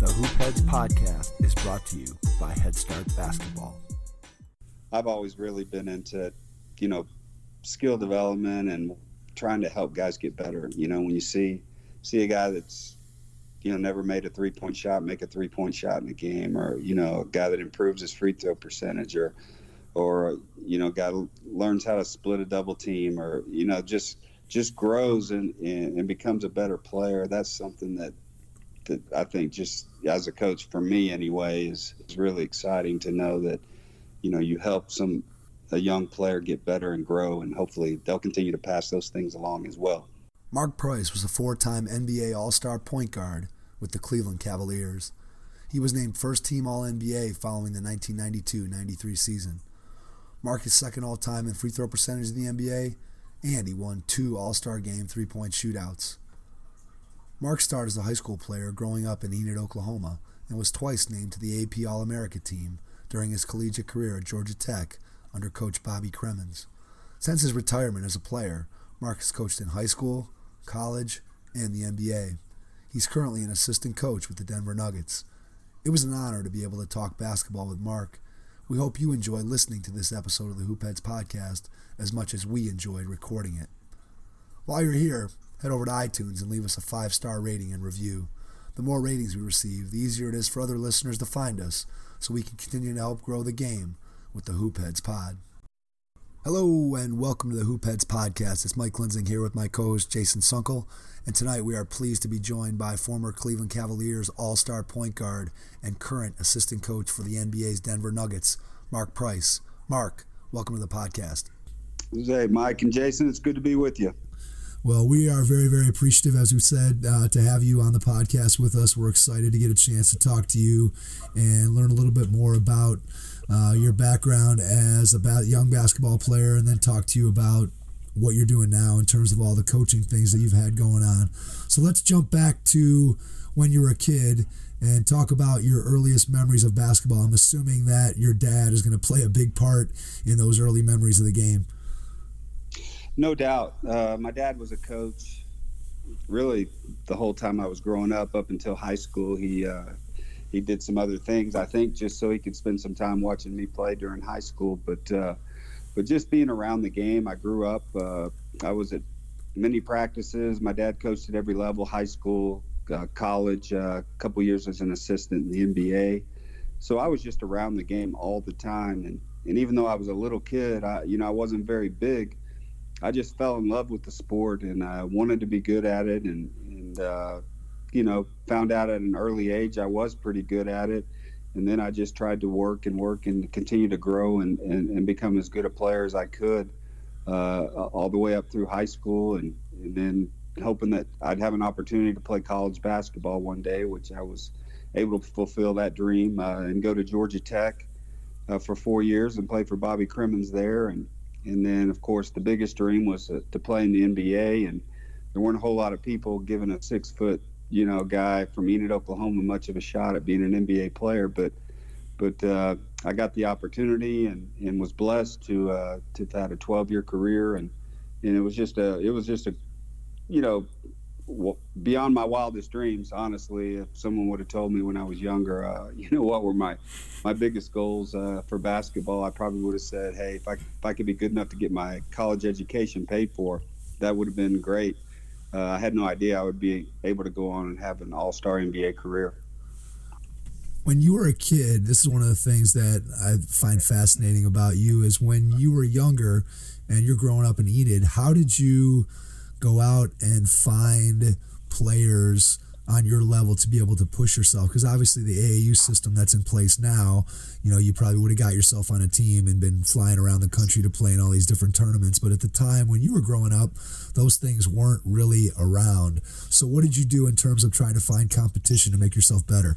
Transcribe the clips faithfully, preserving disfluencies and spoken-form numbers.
The Hoopheads podcast is brought to you by Head Start Basketball. I've always really been into, you know, skill development and trying to help guys get better. You know, when you see see a guy that's, you know, never made a three-point shot, make a three-point shot in a game, or, you know, a guy that improves his free throw percentage, or, or you know, guy learns how to split a double team, or, you know, just just grows and, and, and becomes a better player. That's something that, that I think just as a coach, for me anyway, is, is really exciting to know that, you know, you help some a young player get better and grow, and hopefully they'll continue to pass those things along as well. Mark Price was a four-time N B A All-Star point guard with the Cleveland Cavaliers. He was named first-team All N B A following the nineteen ninety-two ninety-three season. Mark is second all-time in free throw percentage in the N B A, and he won two All-Star Game three-point shootouts. Mark started as a high school player growing up in Enid, Oklahoma, and was twice named to the A P All-America team during his collegiate career at Georgia Tech under Coach Bobby Cremins. Since his retirement as a player, Mark has coached in high school, college, and the N B A. He's currently an assistant coach with the Denver Nuggets. It was an honor to be able to talk basketball with Mark. We hope you enjoy listening to this episode of the Hoopheads podcast as much as we enjoyed recording it. While you're here, head over to iTunes and leave us a five-star rating and review. The more ratings we receive, the easier it is for other listeners to find us, so we can continue to help grow the game with the Hoopheads pod. Hello and welcome to the Hoopheads podcast. It's Mike Linsing here with my co-host Jason Sunkel, and tonight we are pleased to be joined by former Cleveland Cavaliers All-Star point guard and current assistant coach for the N B A's Denver Nuggets, Mark Price. Mark, welcome to the podcast. Hey, Mike and Jason, it's good to be with you. Well, we are very, very appreciative, as we said, uh, to have you on the podcast with us. We're excited to get a chance to talk to you and learn a little bit more about uh, your background as a ba- young basketball player, and then talk to you about what you're doing now in terms of all the coaching things that you've had going on. So let's jump back to when you were a kid and talk about your earliest memories of basketball. I'm assuming that your dad is going to play a big part in those early memories of the game. No doubt. Uh, my dad was a coach really the whole time I was growing up, up until high school. He uh, he did some other things, I think, just so he could spend some time watching me play during high school. But uh, but just being around the game, I grew up. Uh, I was at many practices. My dad coached at every level, high school, uh, college, uh, a couple years as an assistant in the N B A. So I was just around the game all the time. And, and even though I was a little kid, I, you know, I wasn't very big. I just fell in love with the sport, and I wanted to be good at it, and, and uh, you know, found out at an early age I was pretty good at it. And then I just tried to work and work and continue to grow and, and, and become as good a player as I could uh, all the way up through high school, and, and then hoping that I'd have an opportunity to play college basketball one day, which I was able to fulfill that dream uh, and go to Georgia Tech uh, for four years and play for Bobby Cremins there. And And then, of course, the biggest dream was to, to play in the N B A, and there weren't a whole lot of people giving a six-foot, you know, guy from Enid, Oklahoma, much of a shot at being an N B A player. But, but uh, I got the opportunity and, and was blessed to uh, to have had a twelve-year career, and and it was just a it was just a, you know, beyond my wildest dreams. Honestly, if someone would have told me when I was younger, uh, you know, what were my my biggest goals uh, for basketball, I probably would have said, hey, if I if I could be good enough to get my college education paid for, that would have been great. Uh, I had no idea I would be able to go on and have an all-star N B A career. When you were a kid, this is one of the things that I find fascinating about you, is when you were younger and you're growing up in Enid, how did you go out and find players on your level to be able to push yourself? Because obviously the A A U system that's in place now, you know, you probably would have got yourself on a team and been flying around the country to play in all these different tournaments. But at the time when you were growing up, those things weren't really around. So what did you do in terms of trying to find competition to make yourself better?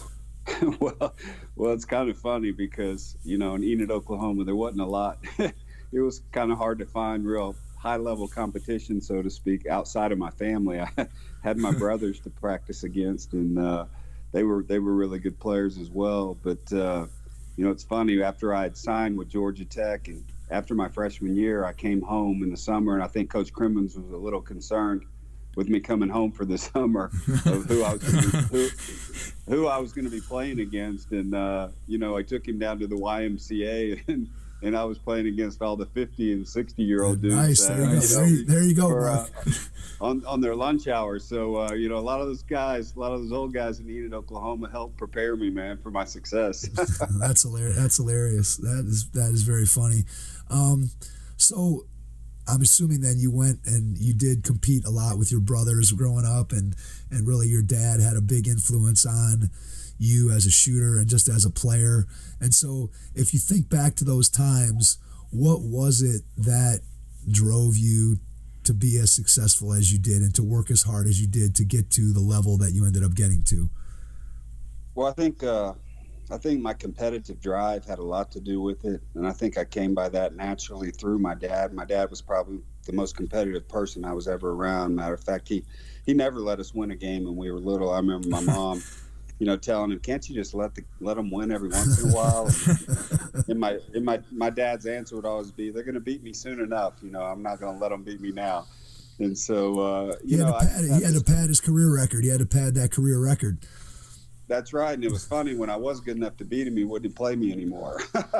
well, well, it's kind of funny because, you know, in Enid, Oklahoma, there wasn't a lot. It was kind of hard to find real high-level competition, so to speak, outside of my family. I had my brothers to practice against, and uh, they were they were really good players as well. But uh, you know, it's funny. After I had signed with Georgia Tech, and after my freshman year, I came home in the summer, and I think Coach Cremins was a little concerned with me coming home for the summer of who I was who, who I was going to be playing against, and uh, you know, I took him down to the Y M C A, and and I was playing against all the fifty and sixty year old dudes. Nice, there you, uh, go. You know, there, you, there you go. For, uh, on on their lunch hour. So uh, you know, a lot of those guys, a lot of those old guys in Enid, Oklahoma, helped prepare me, man, for my success. That's hilarious. That's hilarious. That is that is very funny. Um, so. I'm assuming then you went and you did compete a lot with your brothers growing up, and, and really your dad had a big influence on you as a shooter and just as a player. And so if you think back to those times, what was it that drove you to be as successful as you did and to work as hard as you did to get to the level that you ended up getting to? Well, I think uh, I think my competitive drive had a lot to do with it, and I think I came by that naturally through my dad. My dad was probably the most competitive person I was ever around. Matter of fact, he, he never let us win a game when we were little. I remember my mom, you know, telling him, "Can't you just let the let them win every once in a while?" And, and my and my my dad's answer would always be, "They're going to beat me soon enough. You know, I'm not going to let them beat me now." And so, uh, you he know, had to pad, I, he had to pad his career record. He had to pad that career record. That's right, and it was funny when I was good enough to beat him, he wouldn't play me anymore.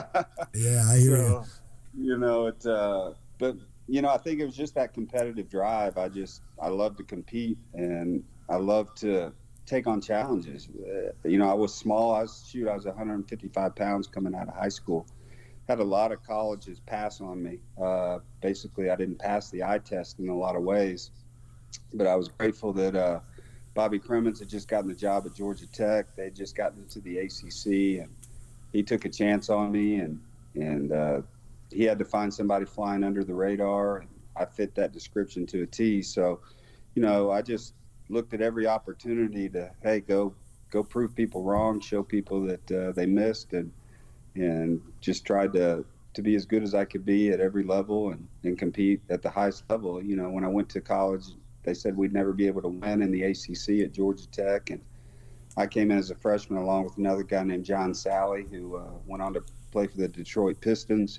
Yeah, I hear so, you. You know, it. Uh, but you know, I think it was just that competitive drive. I just, I love to compete, and I love to take on challenges. Uh, you know, I was small. I was shoot. I was one hundred fifty-five pounds coming out of high school. Had a lot of colleges pass on me. Uh, basically, I didn't pass the eye test in a lot of ways, but I was grateful that. Uh, Bobby Cremins had just gotten the job at Georgia Tech. They'd just gotten into the A C C, and he took a chance on me, and and uh, he had to find somebody flying under the radar. And I fit that description to a T. So, you know, I just looked at every opportunity to, hey, go go prove people wrong, show people that uh, they missed, and and just tried to to be as good as I could be at every level and, and compete at the highest level. You know, when I went to college, they said we'd never be able to win in the A C C at Georgia Tech, and I came in as a freshman along with another guy named John Sally, who uh, went on to play for the Detroit Pistons.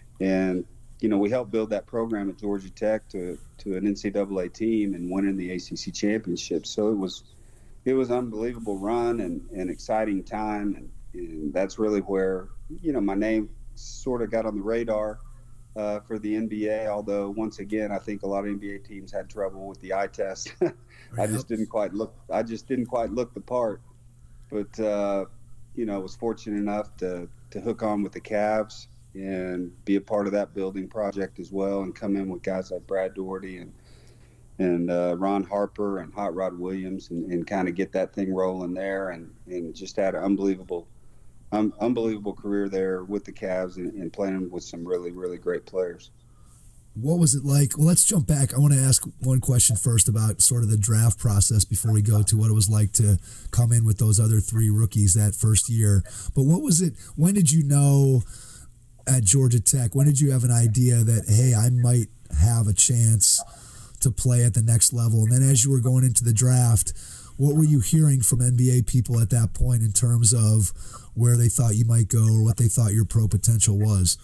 And you know, we helped build that program at Georgia Tech to to an N C double A team and winning the A C C championship. So it was it was an unbelievable run and an exciting time, and, and that's really where you know my name sort of got on the radar. Uh, for the N B A, although once again, I think a lot of N B A teams had trouble with the eye test. I just didn't quite look. I just didn't quite look the part. But uh, you know, was fortunate enough to to hook on with the Cavs and be a part of that building project as well, and come in with guys like Brad Daugherty and and uh, Ron Harper and Hot Rod Williams, and, and kind of get that thing rolling there, and and just had an unbelievable. Um, unbelievable career there with the Cavs and, and playing with some really, really great players. What was it like? Well, let's jump back. I want to ask one question first about sort of the draft process before we go to what it was like to come in with those other three rookies that first year. But what was it? When did you know at Georgia Tech? When did you have an idea that, hey, I might have a chance to play at the next level? And then as you were going into the draft, what were you hearing from N B A people at that point in terms of where they thought you might go or what they thought your pro potential was?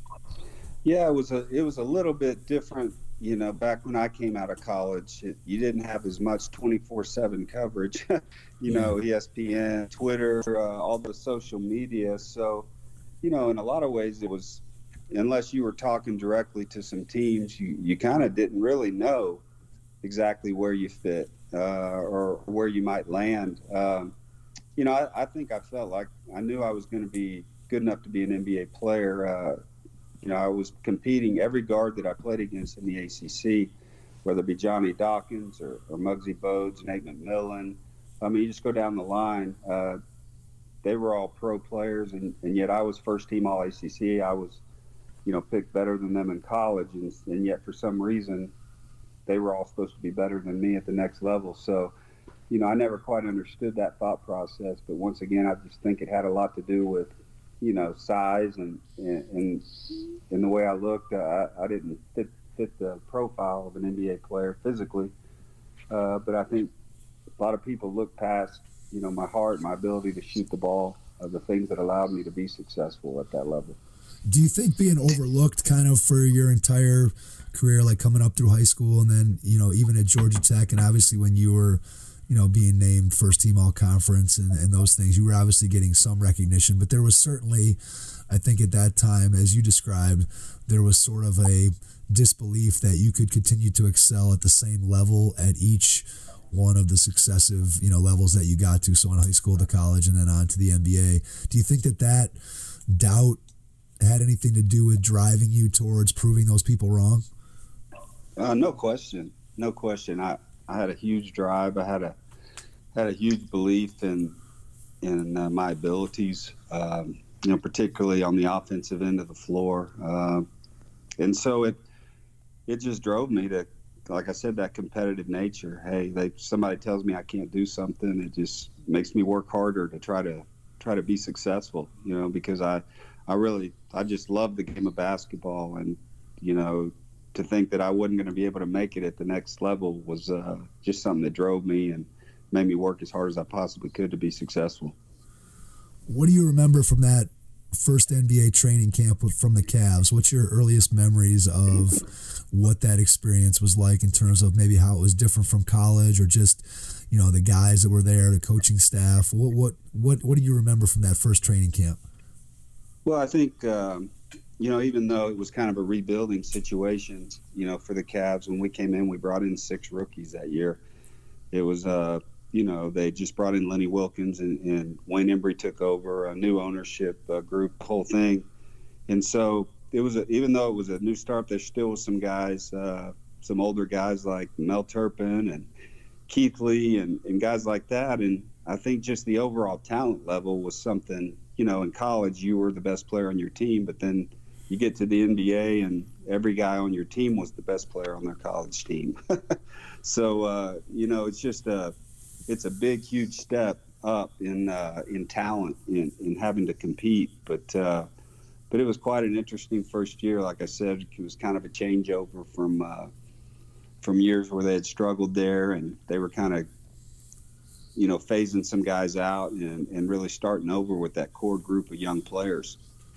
Yeah, it was a it was a little bit different. You know, back when I came out of college, it, you didn't have as much twenty-four seven coverage. you yeah. know, E S P N, Twitter, uh, all the social media. So, you know, in a lot of ways, it was unless you were talking directly to some teams, you you kind of didn't really know exactly where you fit. Uh, or where you might land. Um, you know, I, I think I felt like I knew I was going to be good enough to be an N B A player. Uh, you know, I was competing every guard that I played against in the A C C, whether it be Johnny Dawkins or, or Muggsy Bogues, Nate McMillan. I mean, you just go down the line. Uh, they were all pro players, and, and yet I was first team All A C C. I was, you know, picked better than them in college, and, and yet for some reason, they were all supposed to be better than me at the next level. So, you know, I never quite understood that thought process. But once again, I just think it had a lot to do with, you know, size and and, and the way I looked. Uh, I, I didn't fit, fit the profile of an N B A player physically. Uh, but I think a lot of people look past, you know, my heart, my ability to shoot the ball, uh, the things that allowed me to be successful at that level. Do you think being overlooked kind of for your entire career, like coming up through high school and then, you know, even at Georgia Tech, and obviously when you were you know, being named first team all conference and, and those things. You were obviously getting some recognition, but there was certainly, I think at that time, as you described, there was sort of a disbelief that you could continue to excel at the same level at each one of the successive, you know, levels that you got to. So in high school to college and then on to the N B A. Do you think that that doubt had anything to do with driving you towards proving those people wrong? Uh, no question. No question. I, I had a huge drive. I had a had a huge belief in in uh, my abilities, um, you know, particularly on the offensive end of the floor. Uh, and so it it just drove me to, like I said, that competitive nature. Hey, they somebody tells me I can't do something, it just makes me work harder to try to try to be successful, you know, because I I really I just love the game of basketball, and you know, to think that I wasn't going to be able to make it at the next level was uh, just something that drove me and made me work as hard as I possibly could to be successful. What do you remember from that first N B A training camp from the Cavs? What's your earliest memories of what that experience was like in terms of maybe how it was different from college, or just, you know, the guys that were there, the coaching staff? What what what, what do you remember from that first training camp? Well, I think, um, you know, even though it was kind of a rebuilding situation, you know, for the Cavs, when we came in, we brought in six rookies that year. It was, uh, you know, they just brought in Lenny Wilkins, and, and Wayne Embry took over, a new ownership uh, group, the whole thing. And so it was, a, even though it was a new start, there still was some guys, uh, some older guys like Mel Turpin and Keith Lee and, and guys like that. And I think just the overall talent level was something, you know, in college you were the best player on your team, but then you get to the N B A and every guy on your team was the best player on their college team. So, uh, you know, it's just a, it's a big, huge step up in uh, in talent, in, in having to compete. But uh, but it was quite an interesting first year. Like I said, it was kind of a changeover from uh, from years where they had struggled there, and they were kind of, you know, phasing some guys out and, and really starting over with that core group of young players.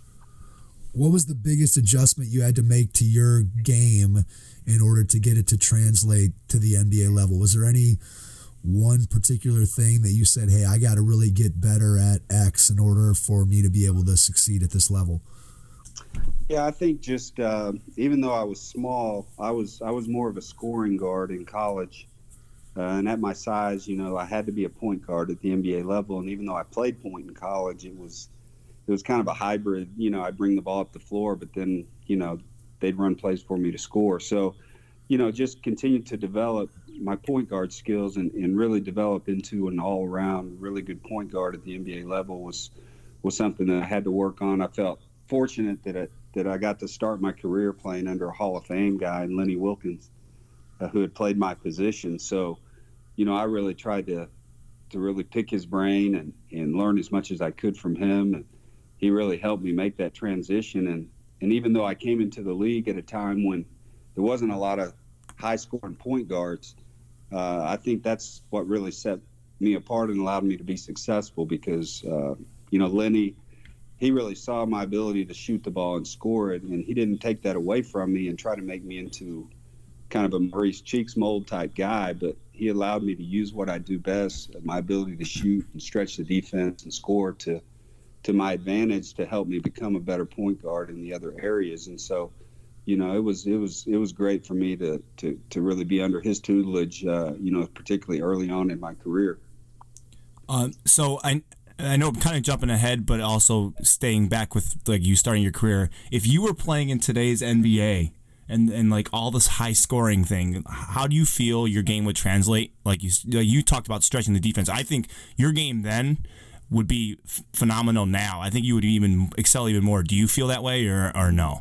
What was the biggest adjustment you had to make to your game in order to get it to translate to the N B A level? Was there any one particular thing that you said, hey, I got to really get better at X in order for me to be able to succeed at this level? Yeah, I think just uh, even though I was small, I was I was more of a scoring guard in college. Uh, and at my size, you know, I had to be a point guard at the N B A level. And even though I played point in college, it was it was kind of a hybrid. You know, I'd bring the ball up the floor, but then, you know, they'd run plays for me to score. So, you know, just continue to develop my point guard skills and, and really develop into an all-around really good point guard at the N B A level was was something that I had to work on. I felt fortunate that I, that I got to start my career playing under a Hall of Fame guy, Lenny Wilkins, uh, who had played my position. So, you know, I really tried to to really pick his brain and, and learn as much as I could from him. And he really helped me make that transition. And, and even though I came into the league at a time when there wasn't a lot of high-scoring point guards, uh, I think that's what really set me apart and allowed me to be successful because, uh, you know, Lenny, he really saw my ability to shoot the ball and score it, and he didn't take that away from me and try to make me into kind of a Maurice Cheeks mold type guy, but he allowed me to use what I do best, my ability to shoot and stretch the defense and score to to my advantage to help me become a better point guard in the other areas. And so, you know, it was it was it was great for me to to to really be under his tutelage, uh, you know, particularly early on in my career. Um, so I I know I'm kind of jumping ahead, but also staying back with like you starting your career. If you were playing in today's N B A and and like all this high scoring thing, how do you feel your game would translate? Like you you talked about stretching the defense. I think your game then would be f- phenomenal now. I think you would even excel even more. Do you feel that way or, or no?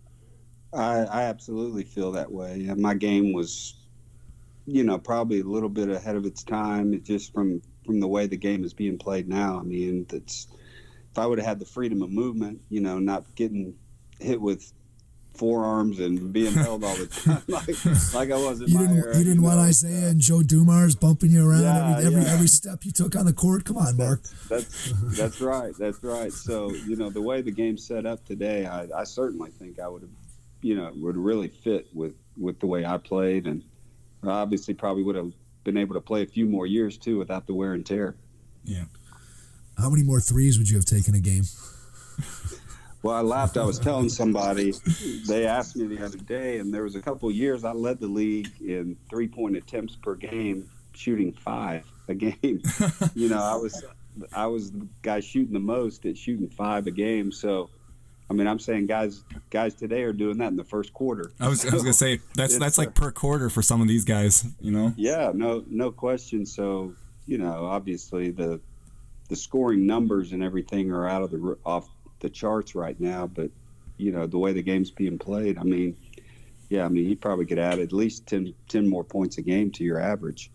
I, I absolutely feel that way. And my game was, you know, probably a little bit ahead of its time. It just from, from the way the game is being played now. I mean, it's, if I would have had the freedom of movement, you know, not getting hit with forearms and being held all the time like, like I was in you my didn't, era. You didn't you want know, Isaiah uh, and Joe Dumars bumping you around yeah, every every, yeah. every step you took on the court. Come on, Mark. That's that's, that's right. That's right. So, you know, the way the game's set up today, I, I certainly think I would have, you know, would really fit with, with the way I played, and obviously probably would have been able to play a few more years too without the wear and tear. Yeah. How many more threes would you have taken a game? Well, I laughed. I was telling somebody, they asked me the other day, and there was a couple of years I led the league in three-point attempts per game, shooting five a game. You know, I was I was the guy shooting the most at shooting five a game. So, I mean, I'm saying guys guys today are doing that in the first quarter. I was, I was gonna say that's that's like per quarter for some of these guys, you know. Yeah, no no question. So, you know, obviously the the scoring numbers and everything are out of the off the charts right now, but you know, the way the game's being played, I mean, yeah, I mean, you probably could add at least ten, ten more points a game to your average.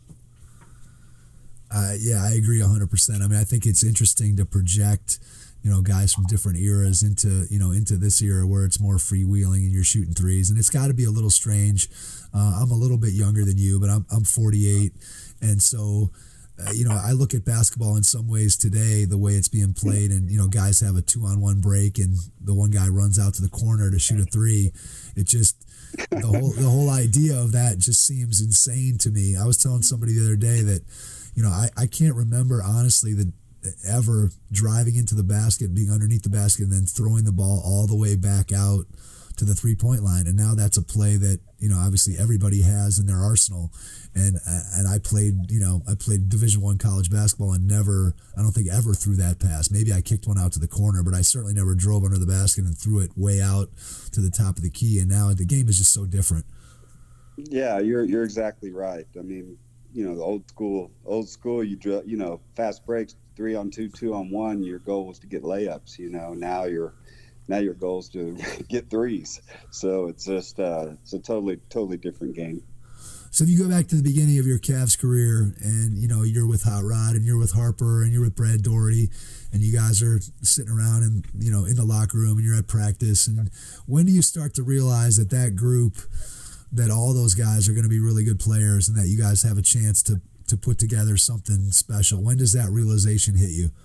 Uh, yeah, I agree one hundred percent. I mean, I think it's interesting to project, you know, guys from different eras into, you know, into this era where it's more freewheeling and you're shooting threes. And it's got to be a little strange. Uh, I'm a little bit younger than you, but I'm, I'm forty-eight. And so, uh, you know, I look at basketball in some ways today, the way it's being played, and, you know, guys have a two-on-one break and the one guy runs out to the corner to shoot a three. It just, the whole, the whole idea of that just seems insane to me. I was telling somebody the other day that, you know, I, I can't remember, honestly, that ever driving into the basket, being underneath the basket, and then throwing the ball all the way back out to the three-point line. And now that's a play that, you know, obviously everybody has in their arsenal. And and I played, you know, I played Division One college basketball and never, I don't think ever threw that pass. Maybe I kicked one out to the corner, but I certainly never drove under the basket and threw it way out to the top of the key. And now the game is just so different. Yeah, you're you're exactly right. I mean, you know, the old school, old school, you drill, you know, fast breaks, three on two, two on one. Your goal was to get layups. You know, now your now your goal is to get threes. So it's just uh, it's a totally totally different game. So if you go back to the beginning of your Cavs career, and you know you're with Hot Rod, and you're with Harper, and you're with Brad Daugherty, and you guys are sitting around and you know in the locker room, and you're at practice, and when do you start to realize that that group, that all those guys are going to be really good players, and that you guys have a chance to to put together something special? When does that realization hit you?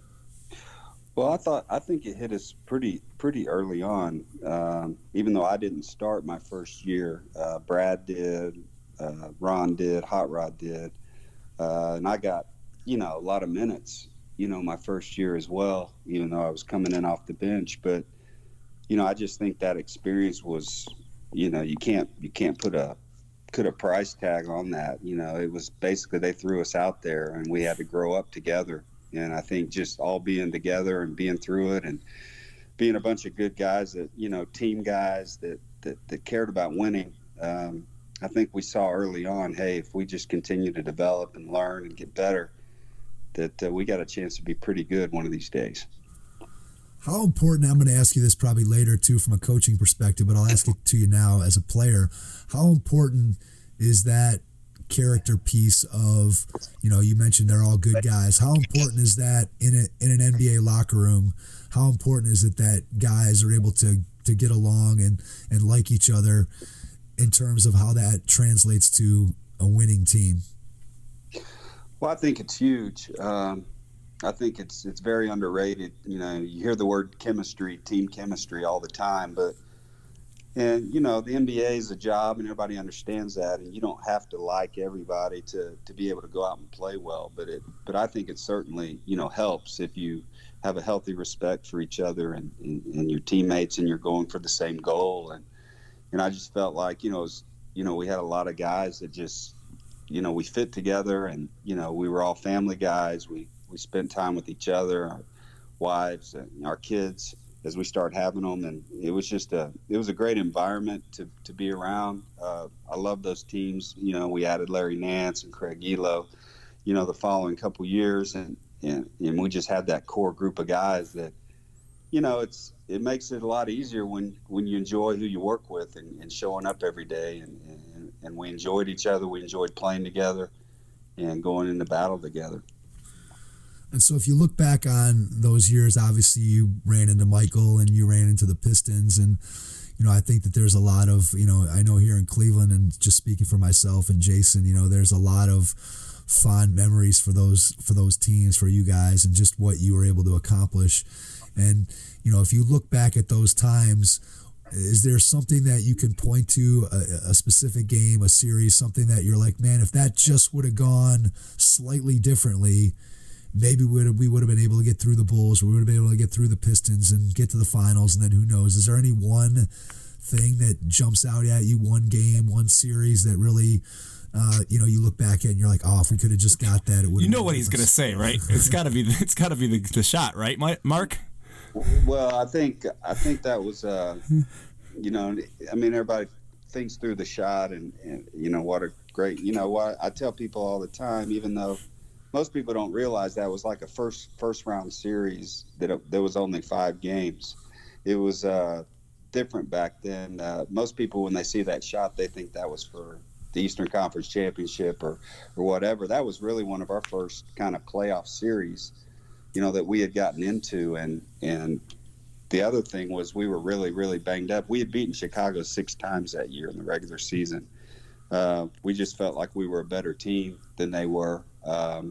Well, I thought I think it hit us pretty pretty early on. Um, even though I didn't start my first year, uh, Brad did, uh, Ron did, Hot Rod did, uh, and I got you know a lot of minutes. You know, my first year as well, even though I was coming in off the bench. But you know, I just think that experience was, you know, you can't you can't put a put a price tag on that. You know, it was basically they threw us out there and we had to grow up together. And I think just all being together and being through it and being a bunch of good guys that, you know, team guys that, that, that cared about winning. Um, I think we saw early on, hey, if we just continue to develop and learn and get better, that uh, we got a chance to be pretty good one of these days. How important, I'm going to ask you this probably later too from a coaching perspective, but I'll ask it to you now as a player. How important is that character piece of, you know, you mentioned they're all good guys. How important is that in a, in an N B A locker room? How important is it that guys are able to, to get along and, and like each other in terms of how that translates to a winning team? Well, I think it's huge. Um, I think it's it's very underrated. You know, you hear the word chemistry, team chemistry all the time, but and you know the N B A is a job, and everybody understands that, and you don't have to like everybody to, to be able to go out and play well. But it but I think it certainly you know helps if you have a healthy respect for each other and, and, and your teammates, and you're going for the same goal. And and I just felt like you know it was, you know we had a lot of guys that just you know we fit together, and you know we were all family guys. We we spent time with each other, our wives and our kids, as we start having them, and it was just a it was a great environment to, to be around. Uh, I love those teams. You know, we added Larry Nance and Craig Elo, you know, the following couple years, and, and and we just had that core group of guys that, you know, it's it makes it a lot easier when, when you enjoy who you work with and, and showing up every day, and, and and we enjoyed each other. We enjoyed playing together and going into battle together. And so if you look back on those years, obviously you ran into Michael and you ran into the Pistons. And, you know, I think that there's a lot of, you know, I know here in Cleveland, and just speaking for myself and Jason, you know, there's a lot of fond memories for those, for those teams, for you guys, and just what you were able to accomplish. And, you know, if you look back at those times, Is there something that you can point to, a, a specific game, a series, something that you're like, man, if that just would have gone slightly differently, maybe we would we would have been able to get through the Bulls, or we would have been able to get through the Pistons and get to the finals, and then who knows? Is there any one thing that jumps out at you, one game, one series that really, uh, you know, you look back at and you're like, oh, if we could have just got that, it would. You know what he's gonna say, right? It's gotta be the, it's gotta be the, the shot, right, Mark? Well, I think I think that was, uh, you know, I mean, everybody thinks through the shot, and, and you know what a great, you know, what I tell people all the time, even though most people don't realize that was like a first first round series, that it, there was only five games. It was uh, different back then. Uh, most people, when they see that shot, they think that was for the Eastern Conference Championship or or whatever. That was really one of our first kind of playoff series, you know, that we had gotten into. And and the other thing was we were really, really banged up. We had beaten Chicago six times that year in the regular season. Uh, we just felt like we were a better team than they were. Um,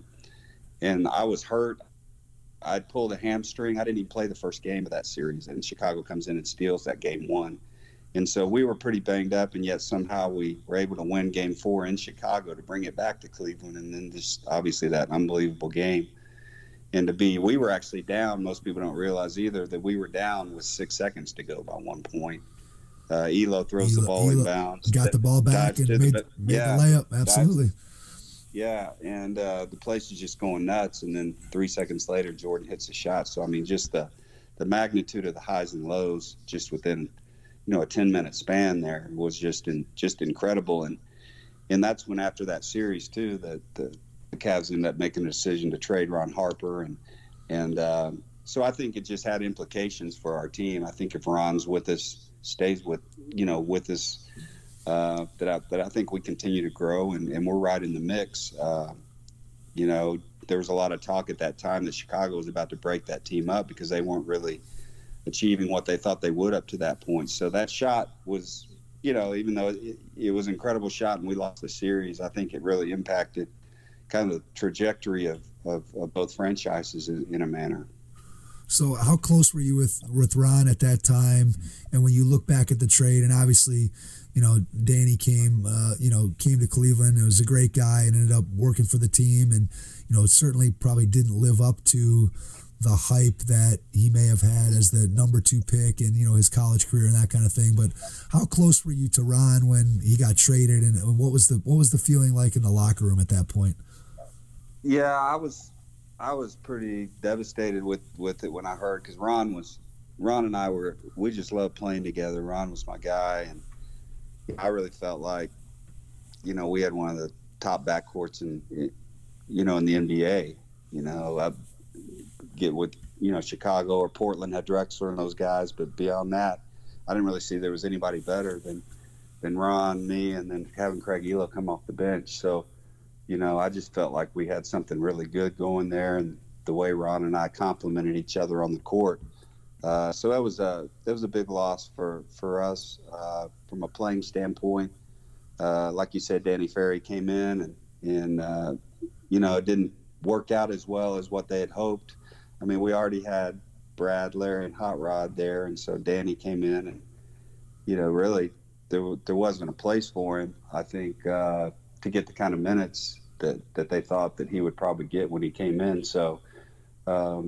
and I was hurt. I'd pulled a hamstring. I didn't even play the first game of that series, and Chicago comes in and steals that game one. And so we were pretty banged up, and yet somehow we were able to win game four in Chicago to bring it back to Cleveland, and then just obviously that unbelievable game. And to be, we were actually down. Most people don't realize either that we were down with six seconds to go by one point. Uh, Elo throws Elo, the ball Elo inbounds. got the ball back and made, the, made yeah, the layup. Absolutely. Yeah, and uh, the place is just going nuts. And then three seconds later, Jordan hits a shot. So, I mean, just the, the magnitude of the highs and lows just within, you know, a ten-minute span there was just in, just incredible. And and that's when, after that series, too, that the, the Cavs ended up making a decision to trade Ron Harper. And, and um, so I think it just had implications for our team. I think if Ron's with us, stays with, you know, with us, uh, that I, that I think we continue to grow, and, and we're right in the mix. Uh, you know, there was a lot of talk at that time that Chicago was about to break that team up because they weren't really achieving what they thought they would up to that point. So that shot was, you know, even though it, it was an incredible shot and we lost the series, I think it really impacted kind of the trajectory of, of, of both franchises in, in a manner. So how close were you with, with Ron at that time? And when you look back at the trade, and obviously, you know, Danny came, uh, you know, came to Cleveland. It was a great guy and ended up working for the team. And, you know, certainly probably didn't live up to the hype that he may have had as the number two pick and, you know, his college career and that kind of thing. But how close were you to Ron when he got traded, and what was the, what was the feeling like in the locker room at that point? Yeah, I was, I was pretty devastated with, with it when I heard, because Ron was, Ron and I were, we just loved playing together. Ron was my guy, and I really felt like, you know, we had one of the top backcourts in, you know, in the N B A. You know, I get with, you know, Chicago or Portland had Drexler and those guys, but beyond that, I didn't really see there was anybody better than, than Ron, me, and then having Craig Elo come off the bench. So, you know, I just felt like we had something really good going there, and the way Ron and I complimented each other on the court. Uh, so that was a that was a big loss for for us uh, from a playing standpoint. Uh, like you said, Danny Ferry came in, and and uh, you know, it didn't work out as well as what they had hoped. I mean, we already had Brad, Larry, and Hot Rod there, and so Danny came in, and you know, really there there wasn't a place for him, I think, uh, to get the kind of minutes that, that they thought that he would probably get when he came in. So um,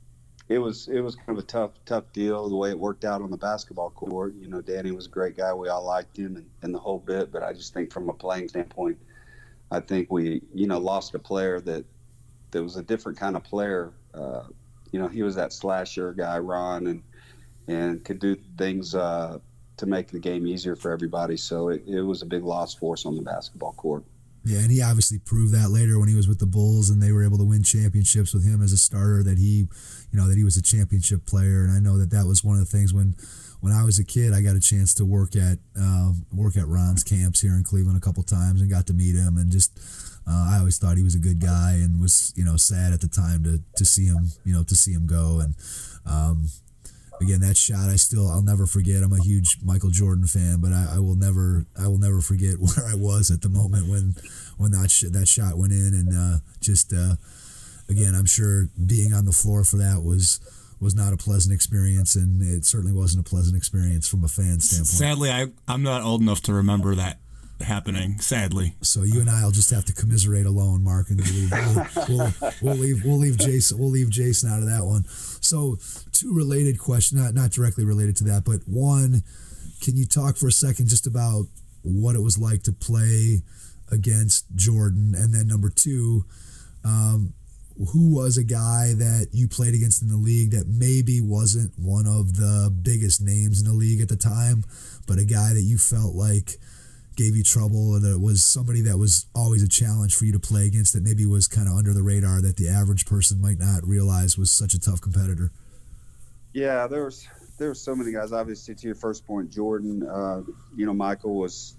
it was it was kind of a tough tough deal the way it worked out on the basketball court. You know, Danny was a great guy. We all liked him and, and the whole bit. But I just think from a playing standpoint, I think we, you know, lost a player that that was a different kind of player. Uh, you know, he was that slasher guy, Ron, and and could do things uh, to make the game easier for everybody. So it, it was a big loss for us on the basketball court. Yeah, and he obviously proved that later when he was with the Bulls and they were able to win championships with him as a starter, that he, you know, that he was a championship player. And I know that that was one of the things when, when I was a kid, I got a chance to work at uh, work at Ron's camps here in Cleveland a couple times and got to meet him. And just, uh, I always thought he was a good guy, and was, you know, sad at the time to to see him, you know, to see him go. And um, again, that shot, I still, I'll never forget. I'm a huge Michael Jordan fan, but I, I will never, I will never forget where I was at the moment when, when that sh- that shot went in, and uh, just, uh, again, I'm sure being on the floor for that was was not a pleasant experience, and it certainly wasn't a pleasant experience from a fan standpoint. Sadly, I I'm not old enough to remember that happening. Sadly, so you and I'll just have to commiserate alone, Mark, and we'll leave, we'll, we'll, we'll leave we'll leave Jason we'll leave Jason out of that one. So two related questions, not not directly related to that, but one, can you talk for a second just about what it was like to play against Jordan, and then number two, um, who was a guy that you played against in the league that maybe wasn't one of the biggest names in the league at the time, but a guy that you felt like gave you trouble, or that it was somebody that was always a challenge for you to play against that maybe was kind of under the radar that the average person might not realize was such a tough competitor? Yeah, there was there were so many guys. Obviously, to your first point, Jordan, uh, you know, Michael was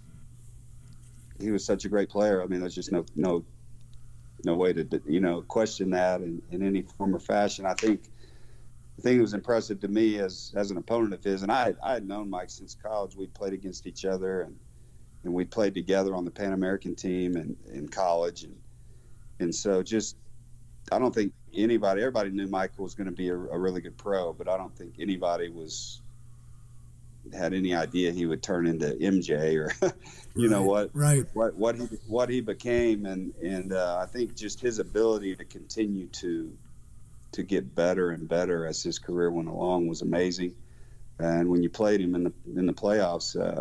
he was such a great player. I mean, there's just no no no way to you know question that in, in any form or fashion. I think the thing that was impressive to me as as an opponent of his, and I I had known Mike since college. We played against each other, and and we played together on the Pan American team and in college, and and so just I don't think anybody everybody knew Michael was going to be a, a really good pro, but I don't think anybody was had any idea he would turn into M J or you right, know what right what what he what he became, and and uh, I think just his ability to continue to to get better and better as his career went along was amazing. And when you played him in the in the playoffs, uh,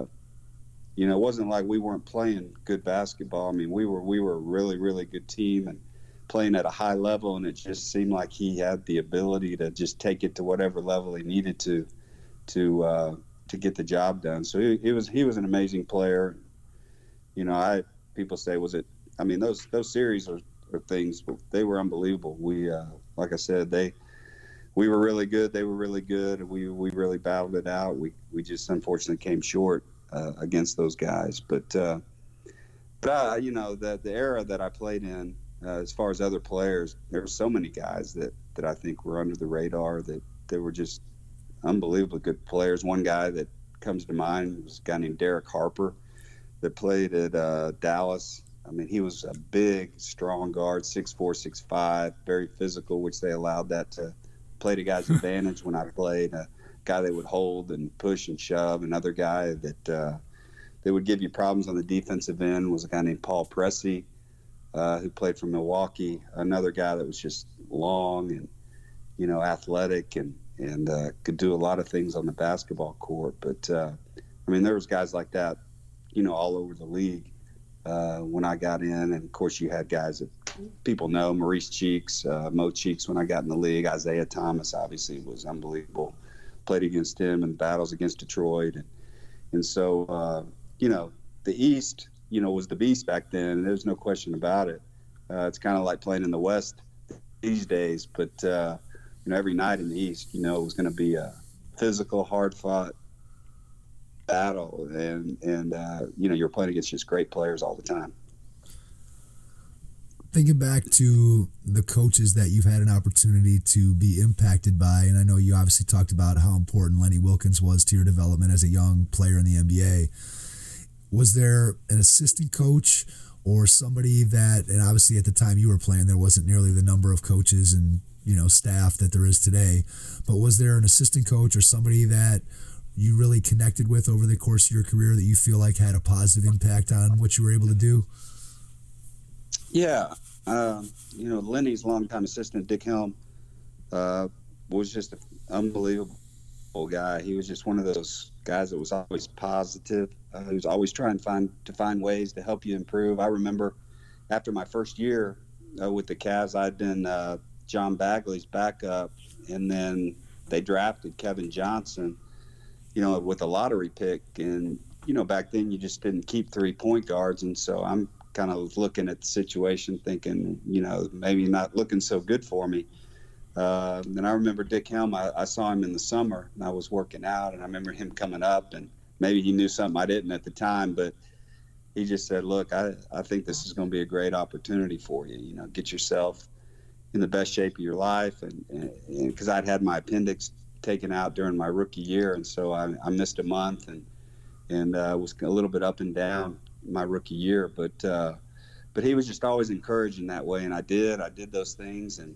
you know, it wasn't like we weren't playing good basketball. I mean, we were we were a really really good team and playing at a high level, and it just seemed like he had the ability to just take it to whatever level he needed to to uh, to get the job done. So he, he was he was an amazing player. You know, I people say was it? I mean, those those series are, are things. They were unbelievable. We uh, like I said, they we were really good. They were really good. We we really battled it out. We we just unfortunately came short uh, against those guys. But uh, but uh, you know the the era that I played in, uh, as far as other players, there were so many guys that that I think were under the radar that they were just unbelievably good players. One guy that comes to mind was a guy named Derek Harper that played at uh, Dallas. I mean, he was a big, strong guard, six four, six five, very physical, which they allowed that to play to guys' advantage when I played. A guy they would hold and push and shove. Another guy that uh, that would give you problems on the defensive end was a guy named Paul Pressey, uh, who played for Milwaukee. Another guy that was just long and, you know, athletic and and uh, could do a lot of things on the basketball court. But, uh, I mean, there was guys like that, you know, all over the league uh, when I got in. And, of course, you had guys that people know, Maurice Cheeks, uh, Mo Cheeks when I got in the league. Isaiah Thomas, obviously, was unbelievable. Played against him in battles against Detroit. And, and so, uh, you know, the East, you know, was the beast back then. And there's no question about it. Uh, it's kind of like playing in the West these days. But, uh, you know, every night in the East, you know, it was going to be a physical, hard-fought battle. And, and uh, you know, you're playing against just great players all the time. Thinking back to the coaches that you've had an opportunity to be impacted by, and I know you obviously talked about how important Lenny Wilkens was to your development as a young player in the N B A. Was there an assistant coach or somebody that, and obviously at the time you were playing, there wasn't nearly the number of coaches and, you know, staff that there is today, but was there an assistant coach or somebody that you really connected with over the course of your career that you feel like had a positive impact on what you were able to do? Yeah. Um, you know, Lenny's longtime assistant, Dick Helm, uh, was just an unbelievable guy. He was just one of those guys that was always positive. Uh, he was always trying to find, to find ways to help you improve. I remember after my first year uh, with the Cavs, I'd been uh, John Bagley's backup, and then they drafted Kevin Johnson, you know, with a lottery pick. And, you know, back then you just didn't keep three point guards. And so I'm kind of looking at the situation thinking, you know, maybe not looking so good for me. Uh, and I remember Dick Helm, I, I saw him in the summer and I was working out, and I remember him coming up, and maybe he knew something I didn't at the time, but he just said, look, I, I think this is going to be a great opportunity for you. You know, get yourself in the best shape of your life. And because I'd had my appendix taken out during my rookie year, and so I, I missed a month and and uh, was a little bit up and down my rookie year. But uh, but he was just always encouraging that way, and I did. I did those things, and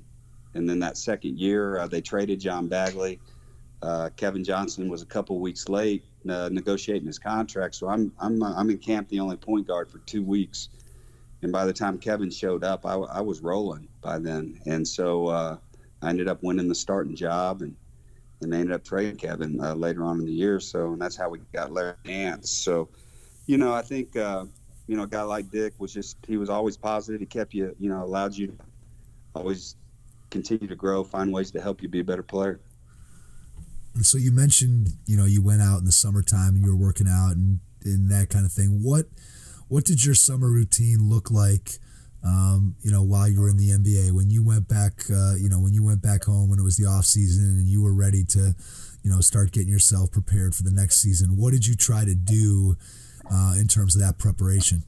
And then that second year, uh, they traded John Bagley. Uh, Kevin Johnson was a couple weeks late uh, negotiating his contract, so I'm I'm I'm in camp, the only point guard for two weeks. And by the time Kevin showed up, I, I was rolling by then, and so uh, I ended up winning the starting job, and and they ended up trading Kevin uh, later on in the year. So and that's how we got Larry Nance. So, you know, I think uh, you know a guy like Dick was just he was always positive. He kept you, you know, allowed you to always continue to grow, find ways to help you be a better player. And so you mentioned, you know, you went out in the summertime and you were working out and, and that kind of thing. What what did your summer routine look like, um, you know, while you were in the N B A? When you went back, uh, you know, when you went back home when it was the off season and you were ready to, you know, start getting yourself prepared for the next season, what did you try to do uh, in terms of that preparation?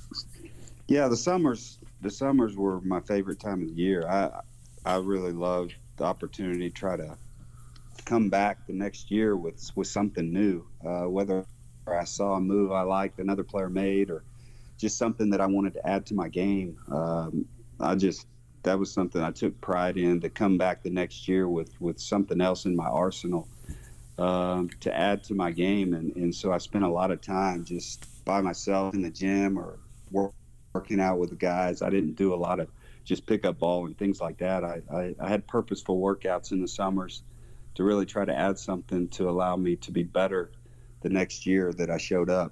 Yeah, the summers the summers were my favorite time of the year. I I really loved the opportunity to try to come back the next year with with something new, uh, whether I saw a move I liked another player made or just something that I wanted to add to my game. Um, I just that was something I took pride in, to come back the next year with, with something else in my arsenal um, to add to my game. And, and so I spent a lot of time just by myself in the gym or work, working out with the guys. I didn't do a lot of just pick up ball and things like that. I, I, I had purposeful workouts in the summers to really try to add something to allow me to be better the next year that I showed up.